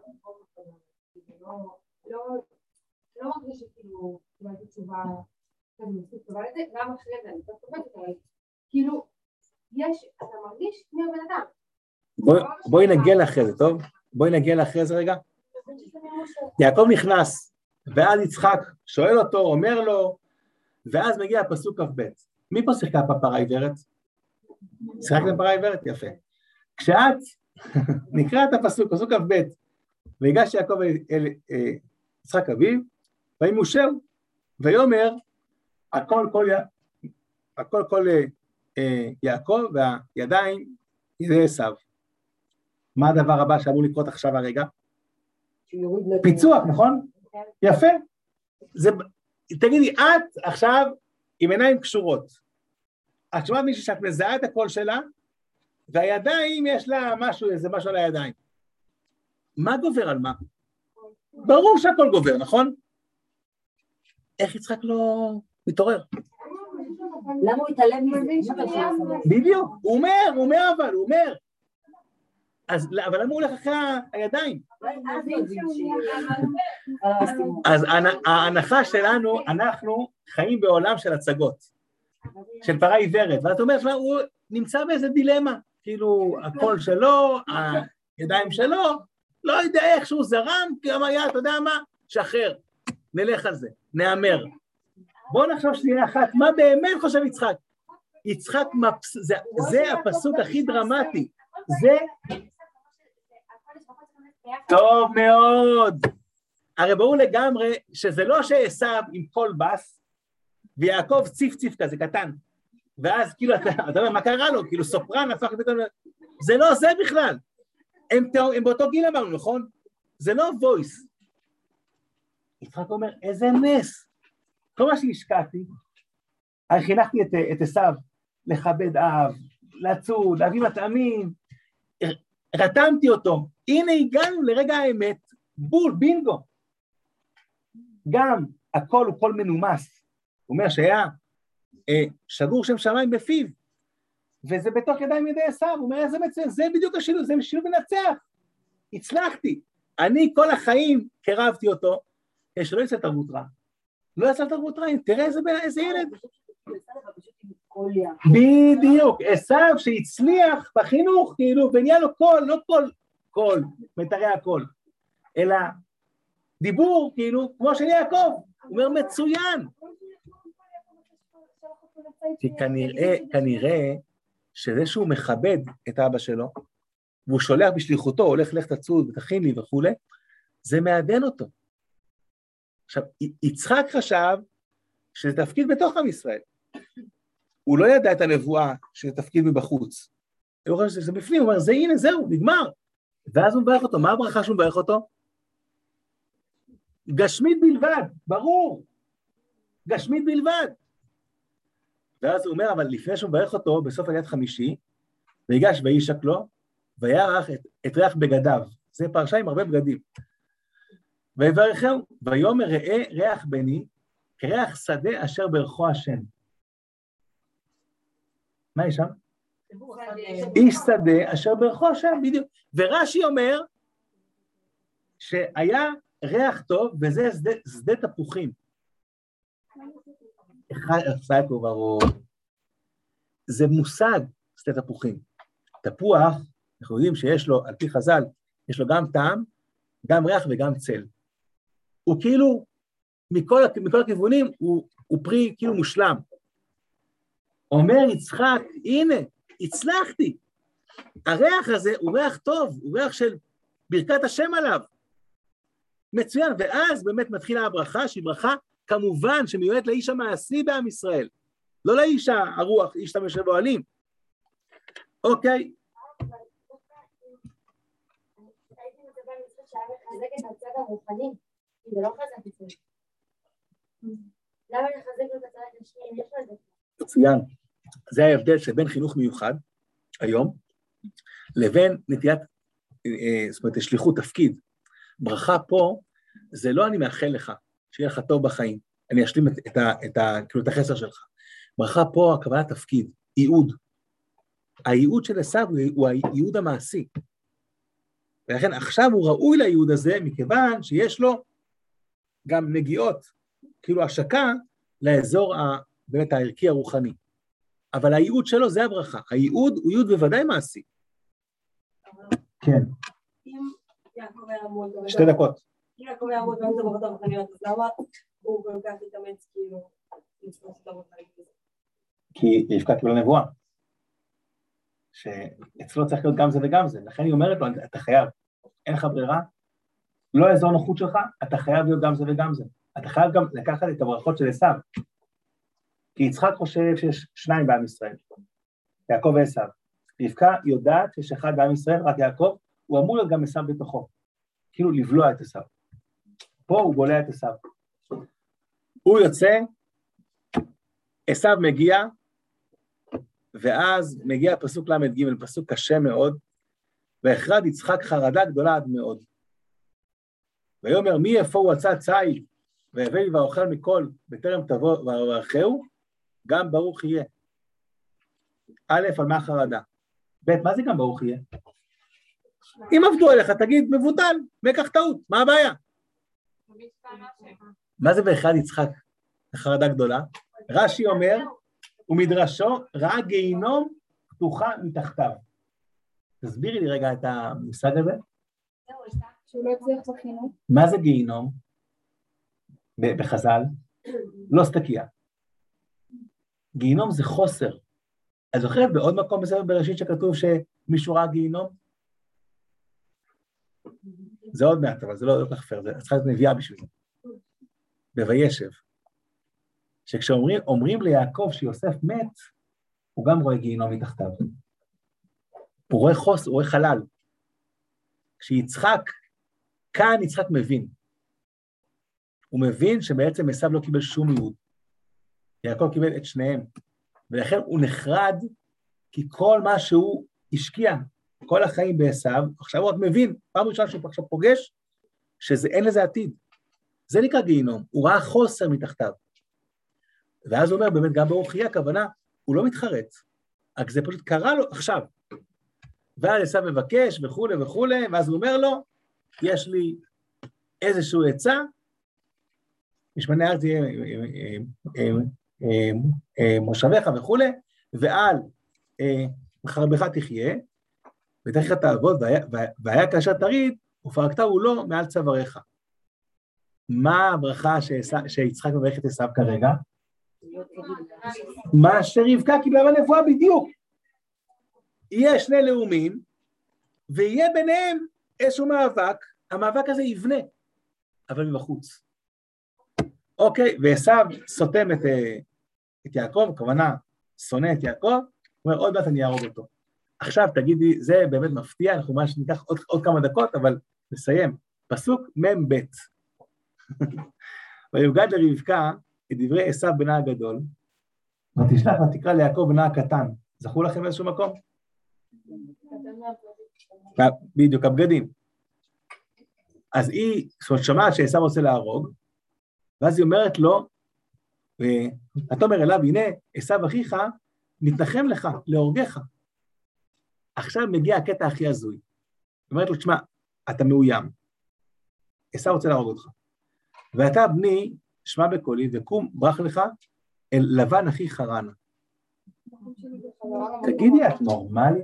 לא מרגיש שכאילו, קיבלתי תשובה, אבל זה גם אחרי זה, אני חושבת את זה, כאילו, יש, אתה מרגיש מי הבן אדם. בואי נגיע לאחרי זה, טוב? בואי נגיע לאחרי זה רגע. יעקב נכנס, ואז יצחק שואל אותו, אומר לו, ואז מגיע הפסוק כ"ב. מי פה שיחקה בפרה עיוורת? שיחקת בפרה עיוורת? יפה. כשאת, נקרא את הפסוק, פסוק כ"ב, והגש יעקב אל יצחק אביו, וימושהו, ויאמר, הכל כל הכל כל יעקב, והידיים ידי עשו. מה הדבר הבא שאמור לקרות עכשיו הרגע? פיצוח, נכון? יפה. זה, תגידי, את עכשיו עם עיניים קשורות. את שומעת מישהו שאת מזהה את הקול שלה, והידיים יש לה משהו, איזה משהו על הידיים. מה גובר על מה? ברור שהכל גובר, נכון? איך יצחק לא מתעורר? למה הוא התעלם מזה? בדיוק, הוא אומר, הוא אומר אבל, הוא אומר. אז, אבל למה הוא הולך אחרי הידיים? אז ההנחה שלנו, אנחנו חיים בעולם של הצגות, של פרה עיוורת, ואת אומרת, הוא נמצא באיזה דילמה, כאילו הקול שלו, הידיים שלו, לא יודע איך שהוא זרם, כי אמר, אתה יודע מה? שחרר, נלך על זה, נאמר. בואו נחשוב שנייה אחת, מה באמת חושב יצחק? יצחק, מפס... זה, זה הפסוק הכי דרמטי, זה... טוב מאוד. הרי ברור לגמרי שזה לא שעשו עם כל בס, ויעקב ציף ציף כזה קטן, ואז כאילו, אתה, אתה יודע מה קרה לו? כאילו סופרן הפך פתאום, זה לא זה בכלל. הם, הם באותו גיל אמרנו, נכון? זה לא וויס. יצחק אומר, איזה נס. כל מה שהשקעתי, אני חינכתי את, את עשו, לכבד אב, לצוד, להביא מטעמים, רתמתי אותו, הנה הגענו לרגע האמת, בול, בינגו. גם הכל הוא קול מנומס, הוא אומר שהיה אה, שגור שם שמיים בפיו, וזה בתוך ידיים ידי עשו, הוא אומר, זה, מצ... זה בדיוק השילוב, זה שילוב מנצח, הצלחתי, אני כל החיים קרבתי אותו, שלא יצא תרבות רע, לא יצא תרבות רע, תראה איזה, איזה ילד. בדיוק, עשו שהצליח בחינוך, כאילו, ונהיה לו קול, לא קול, קול, מתרי הקול, אלא דיבור, כאילו, כמו של יעקב, הוא אומר מצוין. כי כנראה, כנראה, שזה שהוא מכבד את אבא שלו, והוא שולח בשליחותו, הולך לך תצוד ותכין לי וכו', זה מעדן אותו. עכשיו, יצחק חשב שזה תפקיד בתוך עם ישראל. הוא לא ידע את הנבואה שזה תפקיד מבחוץ. הוא חושב שזה בפנים, הוא אומר, זה הנה, זהו, נגמר. ואז הוא מברך אותו. מה הברכה שהוא מברך אותו? גשמית בלבד, ברור. גשמית בלבד. ואז הוא אומר, אבל לפני שהוא מברך אותו, בסוף היד חמישי, ויגש וישק לו, וירח את, את ריח בגדיו. זה פרשה עם הרבה בגדים. ויברכהו, ויאמר ראה ריח בני, כריח שדה אשר ברכו השם. מה יש שם? איש שדה אשר ברכו השם, בדיוק. ורש"י אומר שהיה ריח טוב, וזה שדה, שדה תפוחים. אחד ברור. זה מושג, שדה תפוחים. תפוח, אנחנו יודעים שיש לו, על פי חז"ל, יש לו גם טעם, גם ריח וגם צל. הוא כאילו, מכל, מכל הכיוונים, הוא, הוא פרי כאילו מושלם. אומר יצחק, הנה, הצלחתי. הריח הזה הוא ריח טוב, הוא ריח של ברכת השם עליו. מצוין, ואז באמת מתחילה הברכה, שהיא ברכה כמובן שמיועדת לאיש המעשי בעם ישראל, לא לאיש הרוח, איש המשב אוהלים. אוקיי. הייתי מצפה מצחק שהיה מחזק את הצד הרוחני, כי זה לא חזק את זה. למה לחזק את הצד השני אם יש לזה? מצוין. זה ההבדל שבין חינוך מיוחד, היום, לבין נטיית, זאת אומרת, שליחות, תפקיד. ברכה פה, זה לא אני מאחל לך, שיהיה לך טוב בחיים, אני אשלים את, את, ה, את, ה, כאילו, את החסר שלך. ברכה פה, הכוונה תפקיד, ייעוד. הייעוד של עשיו הוא הייעוד המעשי. ולכן עכשיו הוא ראוי לייעוד הזה, מכיוון שיש לו גם נגיעות, כאילו השקה, לאזור ה, באמת הערכי הרוחני. אבל הייעוד שלו זה הברכה. הייעוד הוא ייעוד בוודאי מעשי. כן. אם יעקב היה עמוד... שתי דקות. אם יעקב היה עמוד ואין את הברכות הרוחניות, אז למה הוא כל כך התאמץ כאילו לצפוס את הרוחניות? כי רבקה קיבלה נבואה. שאצלו צריך להיות גם זה וגם זה. לכן היא אומרת לו, אתה חייב. אין לך ברירה. לא האזור נוחות שלך, אתה חייב להיות גם זה וגם זה. אתה חייב גם לקחת את הברכות של עשיו. כי יצחק חושב שיש שניים בעם ישראל, יעקב ועשיו. רבקה יודעת שיש אחד בעם ישראל, רק יעקב, הוא אמור להיות גם עשיו בתוכו. כאילו לבלוע את עשיו. פה הוא בולע את עשיו. הוא יוצא, עשיו מגיע, ואז מגיע פסוק למד ג', פסוק קשה מאוד, והחרד יצחק חרדה גדולה עד מאוד. ויאמר מי איפה הוא עצה ציד, והבא לי ואוכל מכל, בטרם תבוא וברכהו, גם ברוך יהיה. א', על מה חרדה? ב', מה זה גם ברוך יהיה? אם עבדו עליך, תגיד, מבוטל, מקח טעות, מה הבעיה? מה זה באחד יצחק? חרדה גדולה? רש"י אומר, ומדרשו ראה גיהינום פתוחה מתחתיו. תסבירי לי רגע את המושג הזה. שהוא לא הצליח בחינוך. מה זה גיהינום? בחז"ל? לא סתקייה. גיהינום זה חוסר. אז זוכרת בעוד מקום בספר בראשית שכתוב שמישהו ראה גיהינום? זה עוד מעט, אבל זה לא כל כך פייר, זה צריכה להיות נביאה בשביל זה. בוישב. שכשאומרים אומרים ליעקב שיוסף מת, הוא גם רואה גיהינום מתחתיו. הוא רואה חוס, הוא רואה חלל. כשיצחק, כאן יצחק מבין. הוא מבין שבעצם עשיו לא קיבל שום ייעוד. יעקב קיבל את שניהם. ולכן הוא נחרד, כי כל מה שהוא השקיע, כל החיים בעשיו, עכשיו הוא רק מבין, פעם ראשונה שהוא עכשיו פוגש, שאין לזה עתיד. זה נקרא גיהינום, הוא ראה חוסר מתחתיו. ואז הוא אומר, באמת גם ברוך יהיה, הכוונה, הוא לא מתחרט, רק זה פשוט קרה לו עכשיו. ואז עשיו מבקש וכו' וכו', ואז הוא אומר לו, יש לי איזשהו עצה, משמני הארץ יהיה מושבך וכו', ועל חרבך תחיה, ותכף תעבוד, והיה כאשר תריד, ופרקת הוא לא מעל צוואריך. מה הברכה שיצחק מברך את עשיו כרגע? מה שרבקה קיבלה בנבואה בדיוק. יהיה שני לאומים, ויהיה ביניהם איזשהו מאבק, המאבק הזה יבנה, אבל מבחוץ. אוקיי, ועשיו סותם את, את יעקב, כוונה, שונא את יעקב, הוא אומר, עוד מעט אני אהרוג אותו. עכשיו תגידי, זה באמת מפתיע, אנחנו ממש ניקח עוד, עוד כמה דקות, אבל נסיים. פסוק מם ב' ויוגד לרבקה את דברי עשיו בנה הגדול, ותשלח ותקרא ליעקב בנה הקטן. זכו לכם באיזשהו מקום? בדיוק, הבגדים. אז היא, זאת אומרת, שמעת שעשיו רוצה להרוג, ואז היא אומרת לו, אתה אומר אליו, הנה, עשיו אחיך, מתנחם לך, להורגך. עכשיו מגיע הקטע הכי הזוי. היא אומרת לו, תשמע, אתה מאוים. עשיו רוצה להרוג אותך. ואתה, בני, שמע בקולי, וקום, ברח לך, אל לבן אחי חרנה. תגידי, את נורמלית?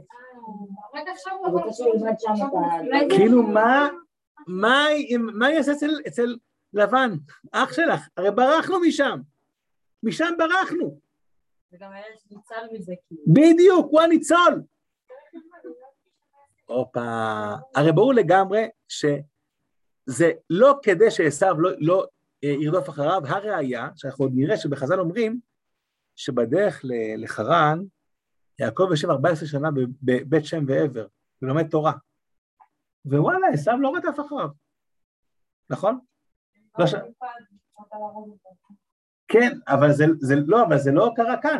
כאילו, מה, מה היא עושה אצל לבן? אח שלך, הרי ברחנו משם. משם ברחנו. וגם היה ניצל מזה כאילו. בדיוק, הוא הניצול. אופה, הרי ברור לגמרי שזה לא כדי שעשיו לא, לא ירדוף אחריו, הראיה, שאנחנו עוד נראה שבחז"ל אומרים, שבדרך לחרן, יעקב יושב ארבע עשרה שנה בבית שם ועבר, ולומד תורה. ווואלה, עשיו לא רדף אחריו. נכון? לא ש... כן, אבל זה, זה לא, אבל זה לא קרה כאן.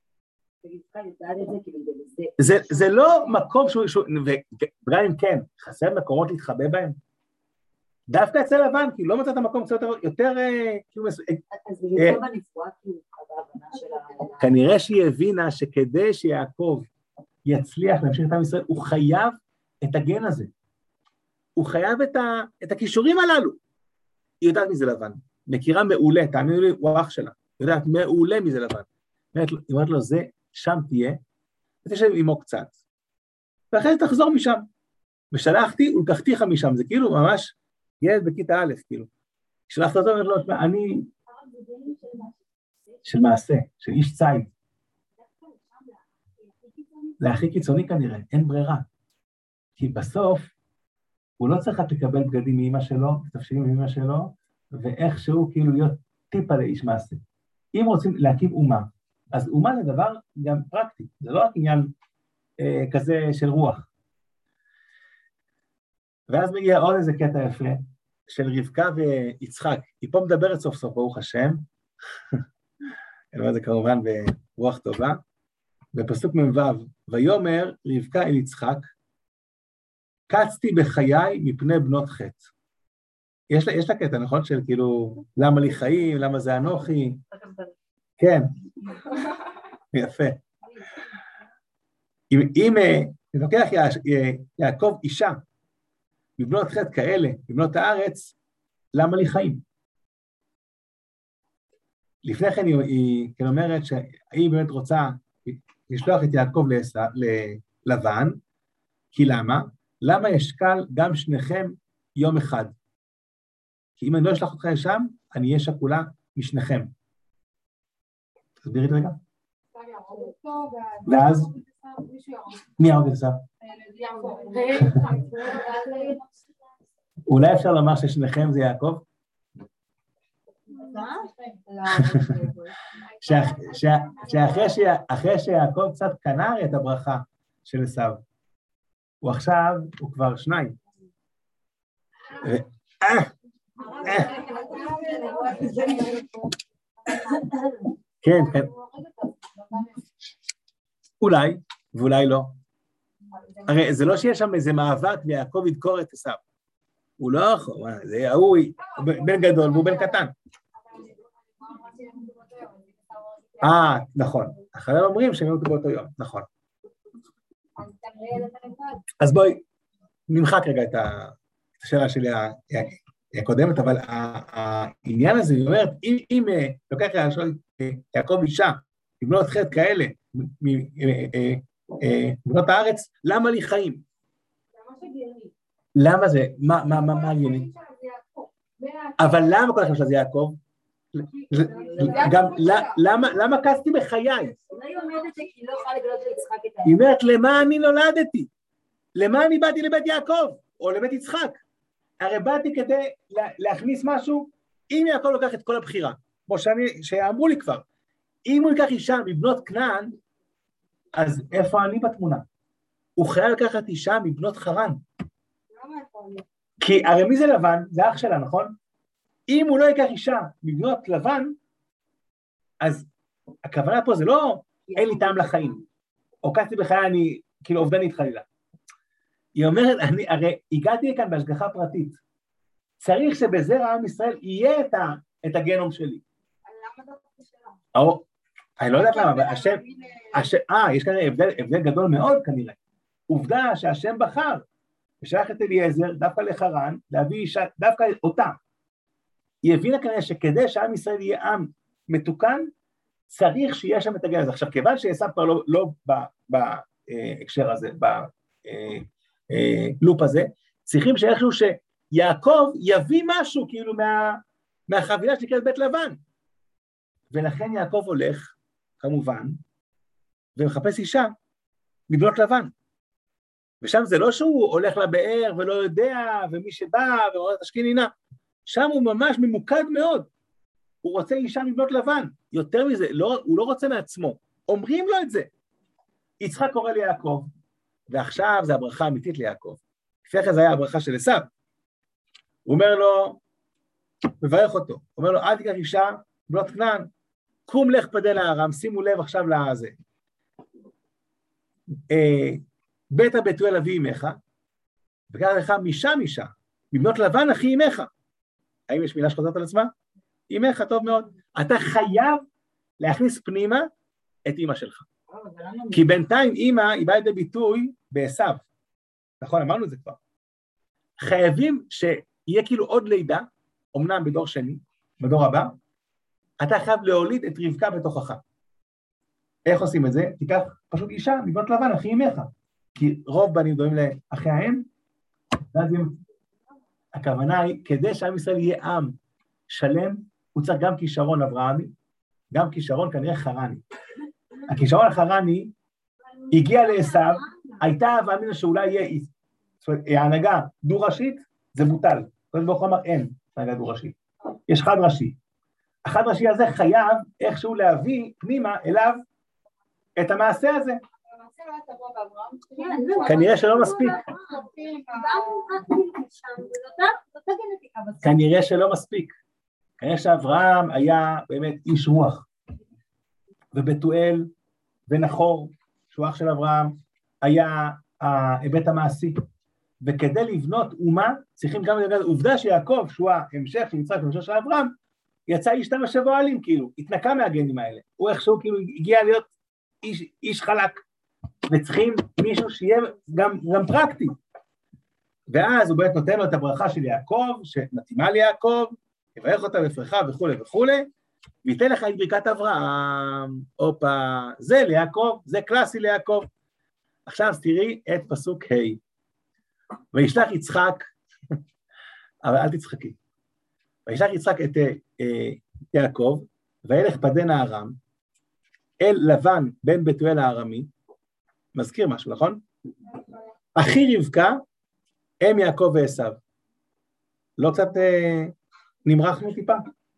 זה, זה לא מקום שהוא, שהוא וגם אם כן, חסר מקומות להתחבא בהם. דווקא אצל לבן, כי לא מצא את המקום קצת יותר, יותר, כאילו, אז בגלל בנפואה, כאילו, בהבנה של ה... כנראה שהיא הבינה שכדי שיעקב יצליח להמשיך את עם ישראל, הוא חייב את הגן הזה. הוא חייב את, ה, את הכישורים הללו. היא יודעת מי זה לבן. מכירה מעולה, תאמינו לי, הוא אח שלה. היא יודעת מעולה מי זה לבן. היא אומרת לו, זה, שם תהיה, ותשב עמו קצת. ואחרי זה תחזור משם. ושלחתי ולקחתיך משם, זה כאילו ממש ילד בכיתה א', כאילו. שלחת אותו, אומרת לו, אני... של מעשה, של איש ציד. זה הכי קיצוני כנראה, אין ברירה. כי בסוף, הוא לא צריך לקבל בגדים מאמא שלו, תפשילים מאמא שלו, ואיכשהו כאילו להיות טיפה לאיש מעשה. אם רוצים להקים אומה, אז אומה זה דבר גם פרקטי, זה לא רק עניין אה, כזה של רוח. ואז מגיע עוד איזה קטע יפה, של רבקה ויצחק, היא פה מדברת סוף סוף, ברוך השם, אני אומר את זה כמובן ברוח טובה, בפסוק מ"ו, ויאמר רבקה אל יצחק, קצתי בחיי מפני בנות חטא. יש לה, יש לה קטע, נכון? של כאילו, למה לי חיים, למה זה אנוכי? כן. יפה. אם, אם לוקח יעקב אישה, מבנות חטא כאלה, מבנות הארץ, למה לי חיים? לפני כן היא, היא כן אומרת שהיא באמת רוצה לשלוח את יעקב ללבן, כי למה? למה ישקל גם שניכם יום אחד? כי אם אני לא אשלח אותך לשם, אני אהיה שקולה משניכם. תסבירי את רגע. ואז? מי יהרוג את עשיו? אולי אפשר לומר ששניכם זה יעקב? שאחרי שיעקב קצת קנה את הברכה של עשיו, הוא עכשיו, הוא כבר שניים. כן, כן. אולי, ואולי לא. הרי זה לא שיש שם איזה מאבק ויעקב ידקור את עשיו. הוא לא יכול, זה הוא בן גדול והוא בן קטן. אה, נכון. אחרי אומרים שהם ימותו באותו יום, נכון. אז בואי, נמחק רגע את השאלה שלי הקודמת, אבל העניין הזה, היא אומרת, אם לוקח יעקב אישה, לבנות חטא כאלה, מבנות הארץ, למה לי חיים? למה זה? מה, מה, מה, מה הגיוני? אבל למה כל כך שזה יעקב? גם, למה, למה קצתי בחיי? היא אומרת, למה אני נולדתי? למה אני באתי לבית יעקב? או לבית יצחק? הרי באתי כדי להכניס משהו, אם יעקב לוקח את כל הבחירה, כמו שאמרו לי כבר, אם הוא ייקח אישה מבנות כנען, אז איפה אני בתמונה? הוא חייב לקחת אישה מבנות חרן. כי הרי מי זה לבן? זה אח שלה, נכון? אם הוא לא ייקח אישה מבנות לבן, אז הכוונה פה זה לא, אין לי טעם לחיים. או קצתי בחיי, אני כאילו אובדנית חלילה. היא אומרת, אני, הרי הגעתי לכאן בהשגחה פרטית. צריך שבזרע עם ישראל יהיה את, ה, את הגנום שלי. למה דווקא שלא? או, אני לא יודעת למה, אבל השם, השם, אה, יש כנראה הבדל, הבדל גדול מאוד כנראה. עובדה שהשם בחר, ושלח את אליעזר דווקא לחרן, להביא אישה, דווקא אותה. היא הבינה כנראה שכדי שעם ישראל יהיה עם מתוקן, צריך שיהיה שם את הגן הזה. עכשיו, כיוון שעשיו כבר לא, לא בהקשר הזה, בלופ הזה, צריכים שאיכשהו שיעקב יביא משהו כאילו מה, מהחבילה שנקראת בית לבן. ולכן יעקב הולך, כמובן, ומחפש אישה מבנות לבן. ושם זה לא שהוא הולך לבאר ולא יודע, ומי שבא ורואה תשכין עינה, שם הוא ממש ממוקד מאוד. הוא רוצה אישה מבנות לבן. יותר מזה, לא, הוא לא רוצה מעצמו. אומרים לו את זה. יצחק קורא ליעקב, ועכשיו זה הברכה האמיתית ליעקב. לפני כן זה היה הברכה של עשיו. הוא אומר לו, מברך אותו, הוא אומר לו, אל תיקח אישה, בנות כנען, קום לך פדה לארם, שימו לב עכשיו לזה. בית הבתואל אבי אמך, וקרא לך משם אישה, מבנות לבן אחי אמך. האם יש מילה שחוזרת על עצמה? אמך, טוב מאוד. אתה חייב להכניס פנימה את אמא שלך. כי בינתיים אמא היא באה לידי ביטוי בעשיו. נכון, אמרנו את זה כבר. חייבים שיהיה כאילו עוד לידה, אמנם בדור שני, בדור הבא, אתה חייב להוליד את רבקה בתוכך. איך עושים את זה? תיקח פשוט אישה, מבנות לבן, אחי אמך. כי רוב בנים דומים לאחי האם, ואז אם... הכוונה היא, כדי שעם ישראל יהיה עם שלם, הוא צריך גם כישרון אברהמי, גם כישרון כנראה חרני. הכישרון החרני הגיע לעשיו, הייתה ואמינה שאולי יהיה, זאת אומרת, ההנהגה דו-ראשית, זה בוטל. קודם ברוך הוא אמר, אין הנהגה דו-ראשית. יש חד ראשי. החד ראשי הזה חייב איכשהו להביא פנימה אליו את המעשה הזה. כנראה שלא מספיק. כנראה שלא מספיק. כנראה שאברהם היה באמת איש רוח. ובתואל ונחור, שהוא אח של אברהם, היה ההיבט המעשי. וכדי לבנות אומה, צריכים גם לדעת, עובדה שיעקב, שהוא ההמשך של יצחק והמשך של אברהם, יצא איש תם השבועלים, כאילו, התנקה מהגנים האלה. הוא איכשהו כאילו הגיע להיות איש, איש חלק. וצריכים מישהו שיהיה גם, גם פרקטי. ואז הוא באמת נותן לו את הברכה של יעקב, שמתאימה ליעקב, יברך אותה בפרחה וכו' וכו', וייתן לך את ברכת אברהם, אופה, זה ליעקב, זה קלאסי ליעקב. עכשיו תראי את פסוק ה' וישלח יצחק, אבל אל תצחקי, וישלח יצחק את אה, יעקב, וילך פדן הארם, אל לבן בן בתואל הארמי, מזכיר משהו, נכון? אחי רבקה, אם יעקב ועשיו. לא קצת אה, נמרחנו טיפה?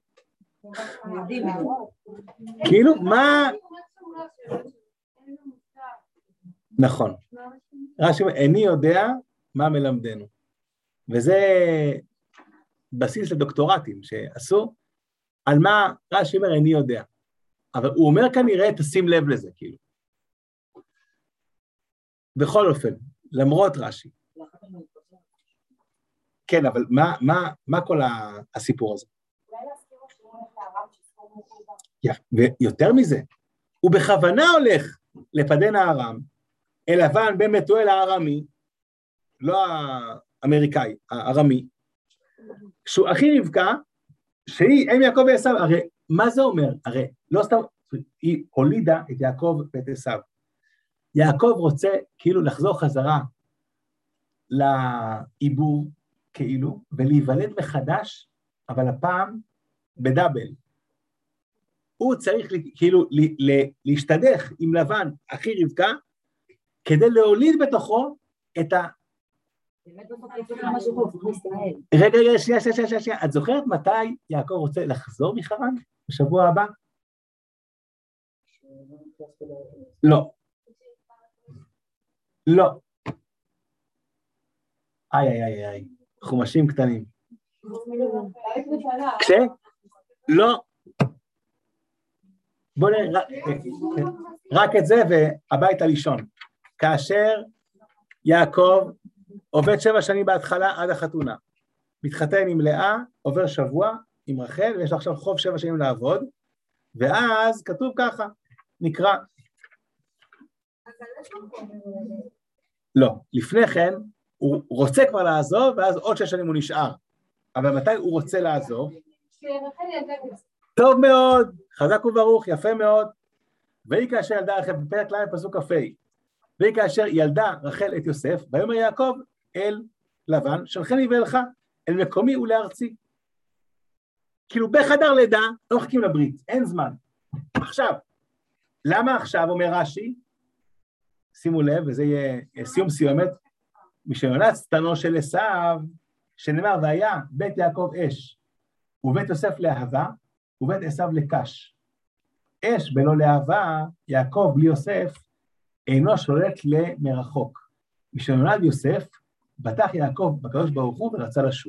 כאילו, מה... נכון. רש"י אומר, איני יודע מה מלמדנו. וזה בסיס לדוקטורטים שעשו, על מה רש"י אומר, איני יודע. אבל הוא אומר כנראה, תשים לב לזה, כאילו. בכל אופן, למרות רש"י. כן, אבל מה, מה, מה כל הסיפור הזה? ויותר מזה, הוא בכוונה הולך לפדן הארם, אל לבן בן בתואל הארמי, לא האמריקאי, הארמי, שהוא אחי רבקה, שהיא אם יעקב ועשיו, הרי מה זה אומר? הרי לא סתם, היא הולידה את יעקב ואת עשיו. יעקב רוצה כאילו לחזור חזרה לעיבור כאילו, ולהיוולד מחדש, אבל הפעם בדאבל. הוא צריך כאילו להשתדך עם לבן, אחי רבקה, כדי להוליד בתוכו את ה... רגע, רגע, שנייה, שנייה, שנייה, שנייה. את זוכרת מתי יעקב רוצה לחזור מחרן? בשבוע הבא? לא. לא. איי, איי, איי, איי. חומשים קטנים. כש? לא. בואו נראה, רק את זה והביתה לישון. כאשר יעקב עובד שבע שנים בהתחלה עד החתונה. מתחתן עם לאה, עובר שבוע עם רחל, ויש לה עכשיו חוב שבע שנים לעבוד, ואז כתוב ככה, נקרא. לא, לפני כן, הוא רוצה כבר לעזוב, ואז עוד שש שנים הוא נשאר. אבל מתי הוא רוצה לעזוב? טוב מאוד, חזק וברוך, יפה מאוד. והיא כאשר ילדה רחל, בפרק ל' פסוק כ"ה, והיא כאשר ילדה רחל את יוסף, ויאמר יעקב אל לבן, שלחני ואלך, אל מקומי ולארצי. כאילו בחדר לידה, לא מחכים לברית, אין זמן. עכשיו, למה עכשיו, אומר רש"י, שימו לב, וזה יהיה סיום סיומת, משנולד שטנו של עשיו, שנאמר, והיה בית יעקב אש, ובית יוסף לאהבה, ובית עשיו לקש. אש בלא לאהבה, יעקב בלי יוסף, אינו שולט למרחוק. משנולד יוסף, בטח יעקב בקדוש ברוך הוא ורצה לשוב.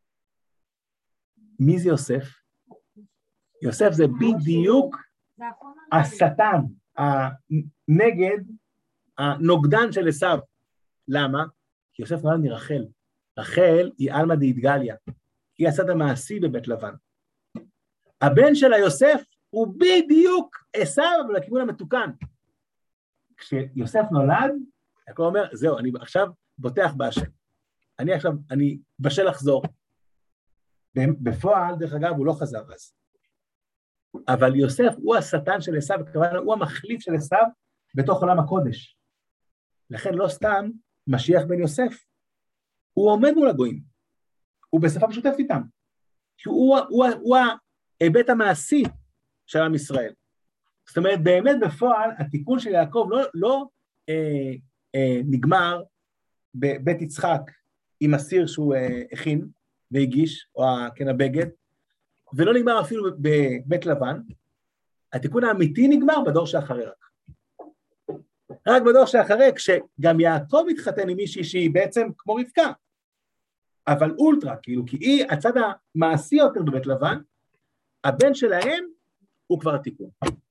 מי זה יוסף? יוסף זה בדיוק השטן, הנגד, הנוגדן של עשיו. למה? כי יוסף נולד מרחל. רחל היא אלמא דאידגליה, היא הצד המעשי בבית לבן. הבן של היוסף הוא בדיוק עשיו, אבל לכיוון המתוקן. כשיוסף נולד, יעקב אומר, זהו, אני עכשיו בוטח בהשם. אני עכשיו, אני בשל לחזור. בפועל, דרך אגב, הוא לא חזר אז. אבל יוסף הוא השטן של עשיו, הוא המחליף של עשיו בתוך עולם הקודש. לכן לא סתם משיח בן יוסף. הוא עומד מול הגויים. הוא בשפה משותפת איתם. הוא, הוא, הוא ההיבט המעשי של עם ישראל. זאת אומרת, באמת בפועל, התיקון של יעקב לא, לא אה, אה, נגמר בבית יצחק עם הסיר שהוא אה, הכין והגיש, או כן הבגד, ולא נגמר אפילו בבית לבן. התיקון האמיתי נגמר בדור שאחרי רק. רק בדור שאחרי, כשגם יעקב מתחתן עם מישהי שהיא בעצם כמו רבקה, אבל אולטרה, כאילו, כי היא הצד המעשי יותר בבית לבן, הבן שלהם הוא כבר התיקון.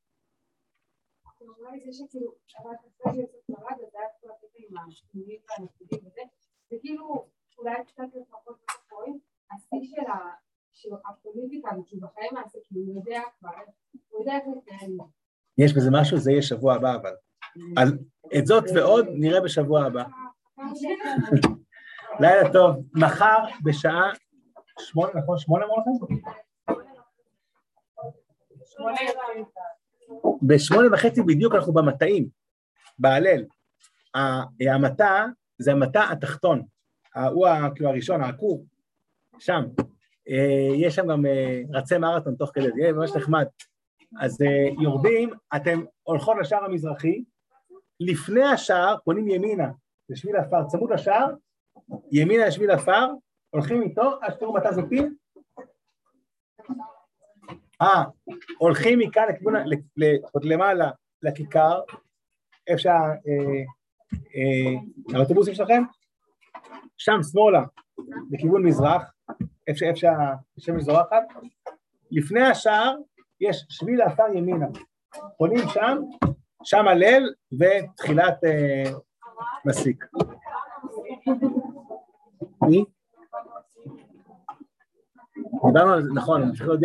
זה כאילו, אולי קצת לפחות רואים, השיא של הפוליטיקה, כי בחיים מעשה, כי הוא יודע כבר, הוא יודע איך לתאם. יש בזה משהו, זה יהיה שבוע הבא, אבל. אז את זאת ועוד נראה בשבוע הבא. לילה טוב, מחר בשעה שמונה, נכון? שמונה אמרו לכם? בשמונה וחצי בדיוק אנחנו במטעים, בהלל. המטע זה המטע התחתון, הוא כאילו הראשון, העקור, שם. יש שם גם רצי מרתון תוך כדי, זה יהיה ממש נחמד. אז יורדים, אתם הולכות לשער המזרחי, לפני השער פונים ימינה, לשביל אפר, צמוד לשער, ימינה לשביל אפר, הולכים איתו, אז תראו מתי זאתים. אה, הולכים מכאן לכיוון, עוד למעלה, לכיכר, איפה שהאוטובוסים שלכם, שם שמאלה, לכיוון מזרח, איפה שהשמש זורחת, לפני השער יש שביל האפר ימינה, פונים שם, שם הלל ותחילת מסיק. מי? דיברנו על זה, נכון, אני צריך להודיע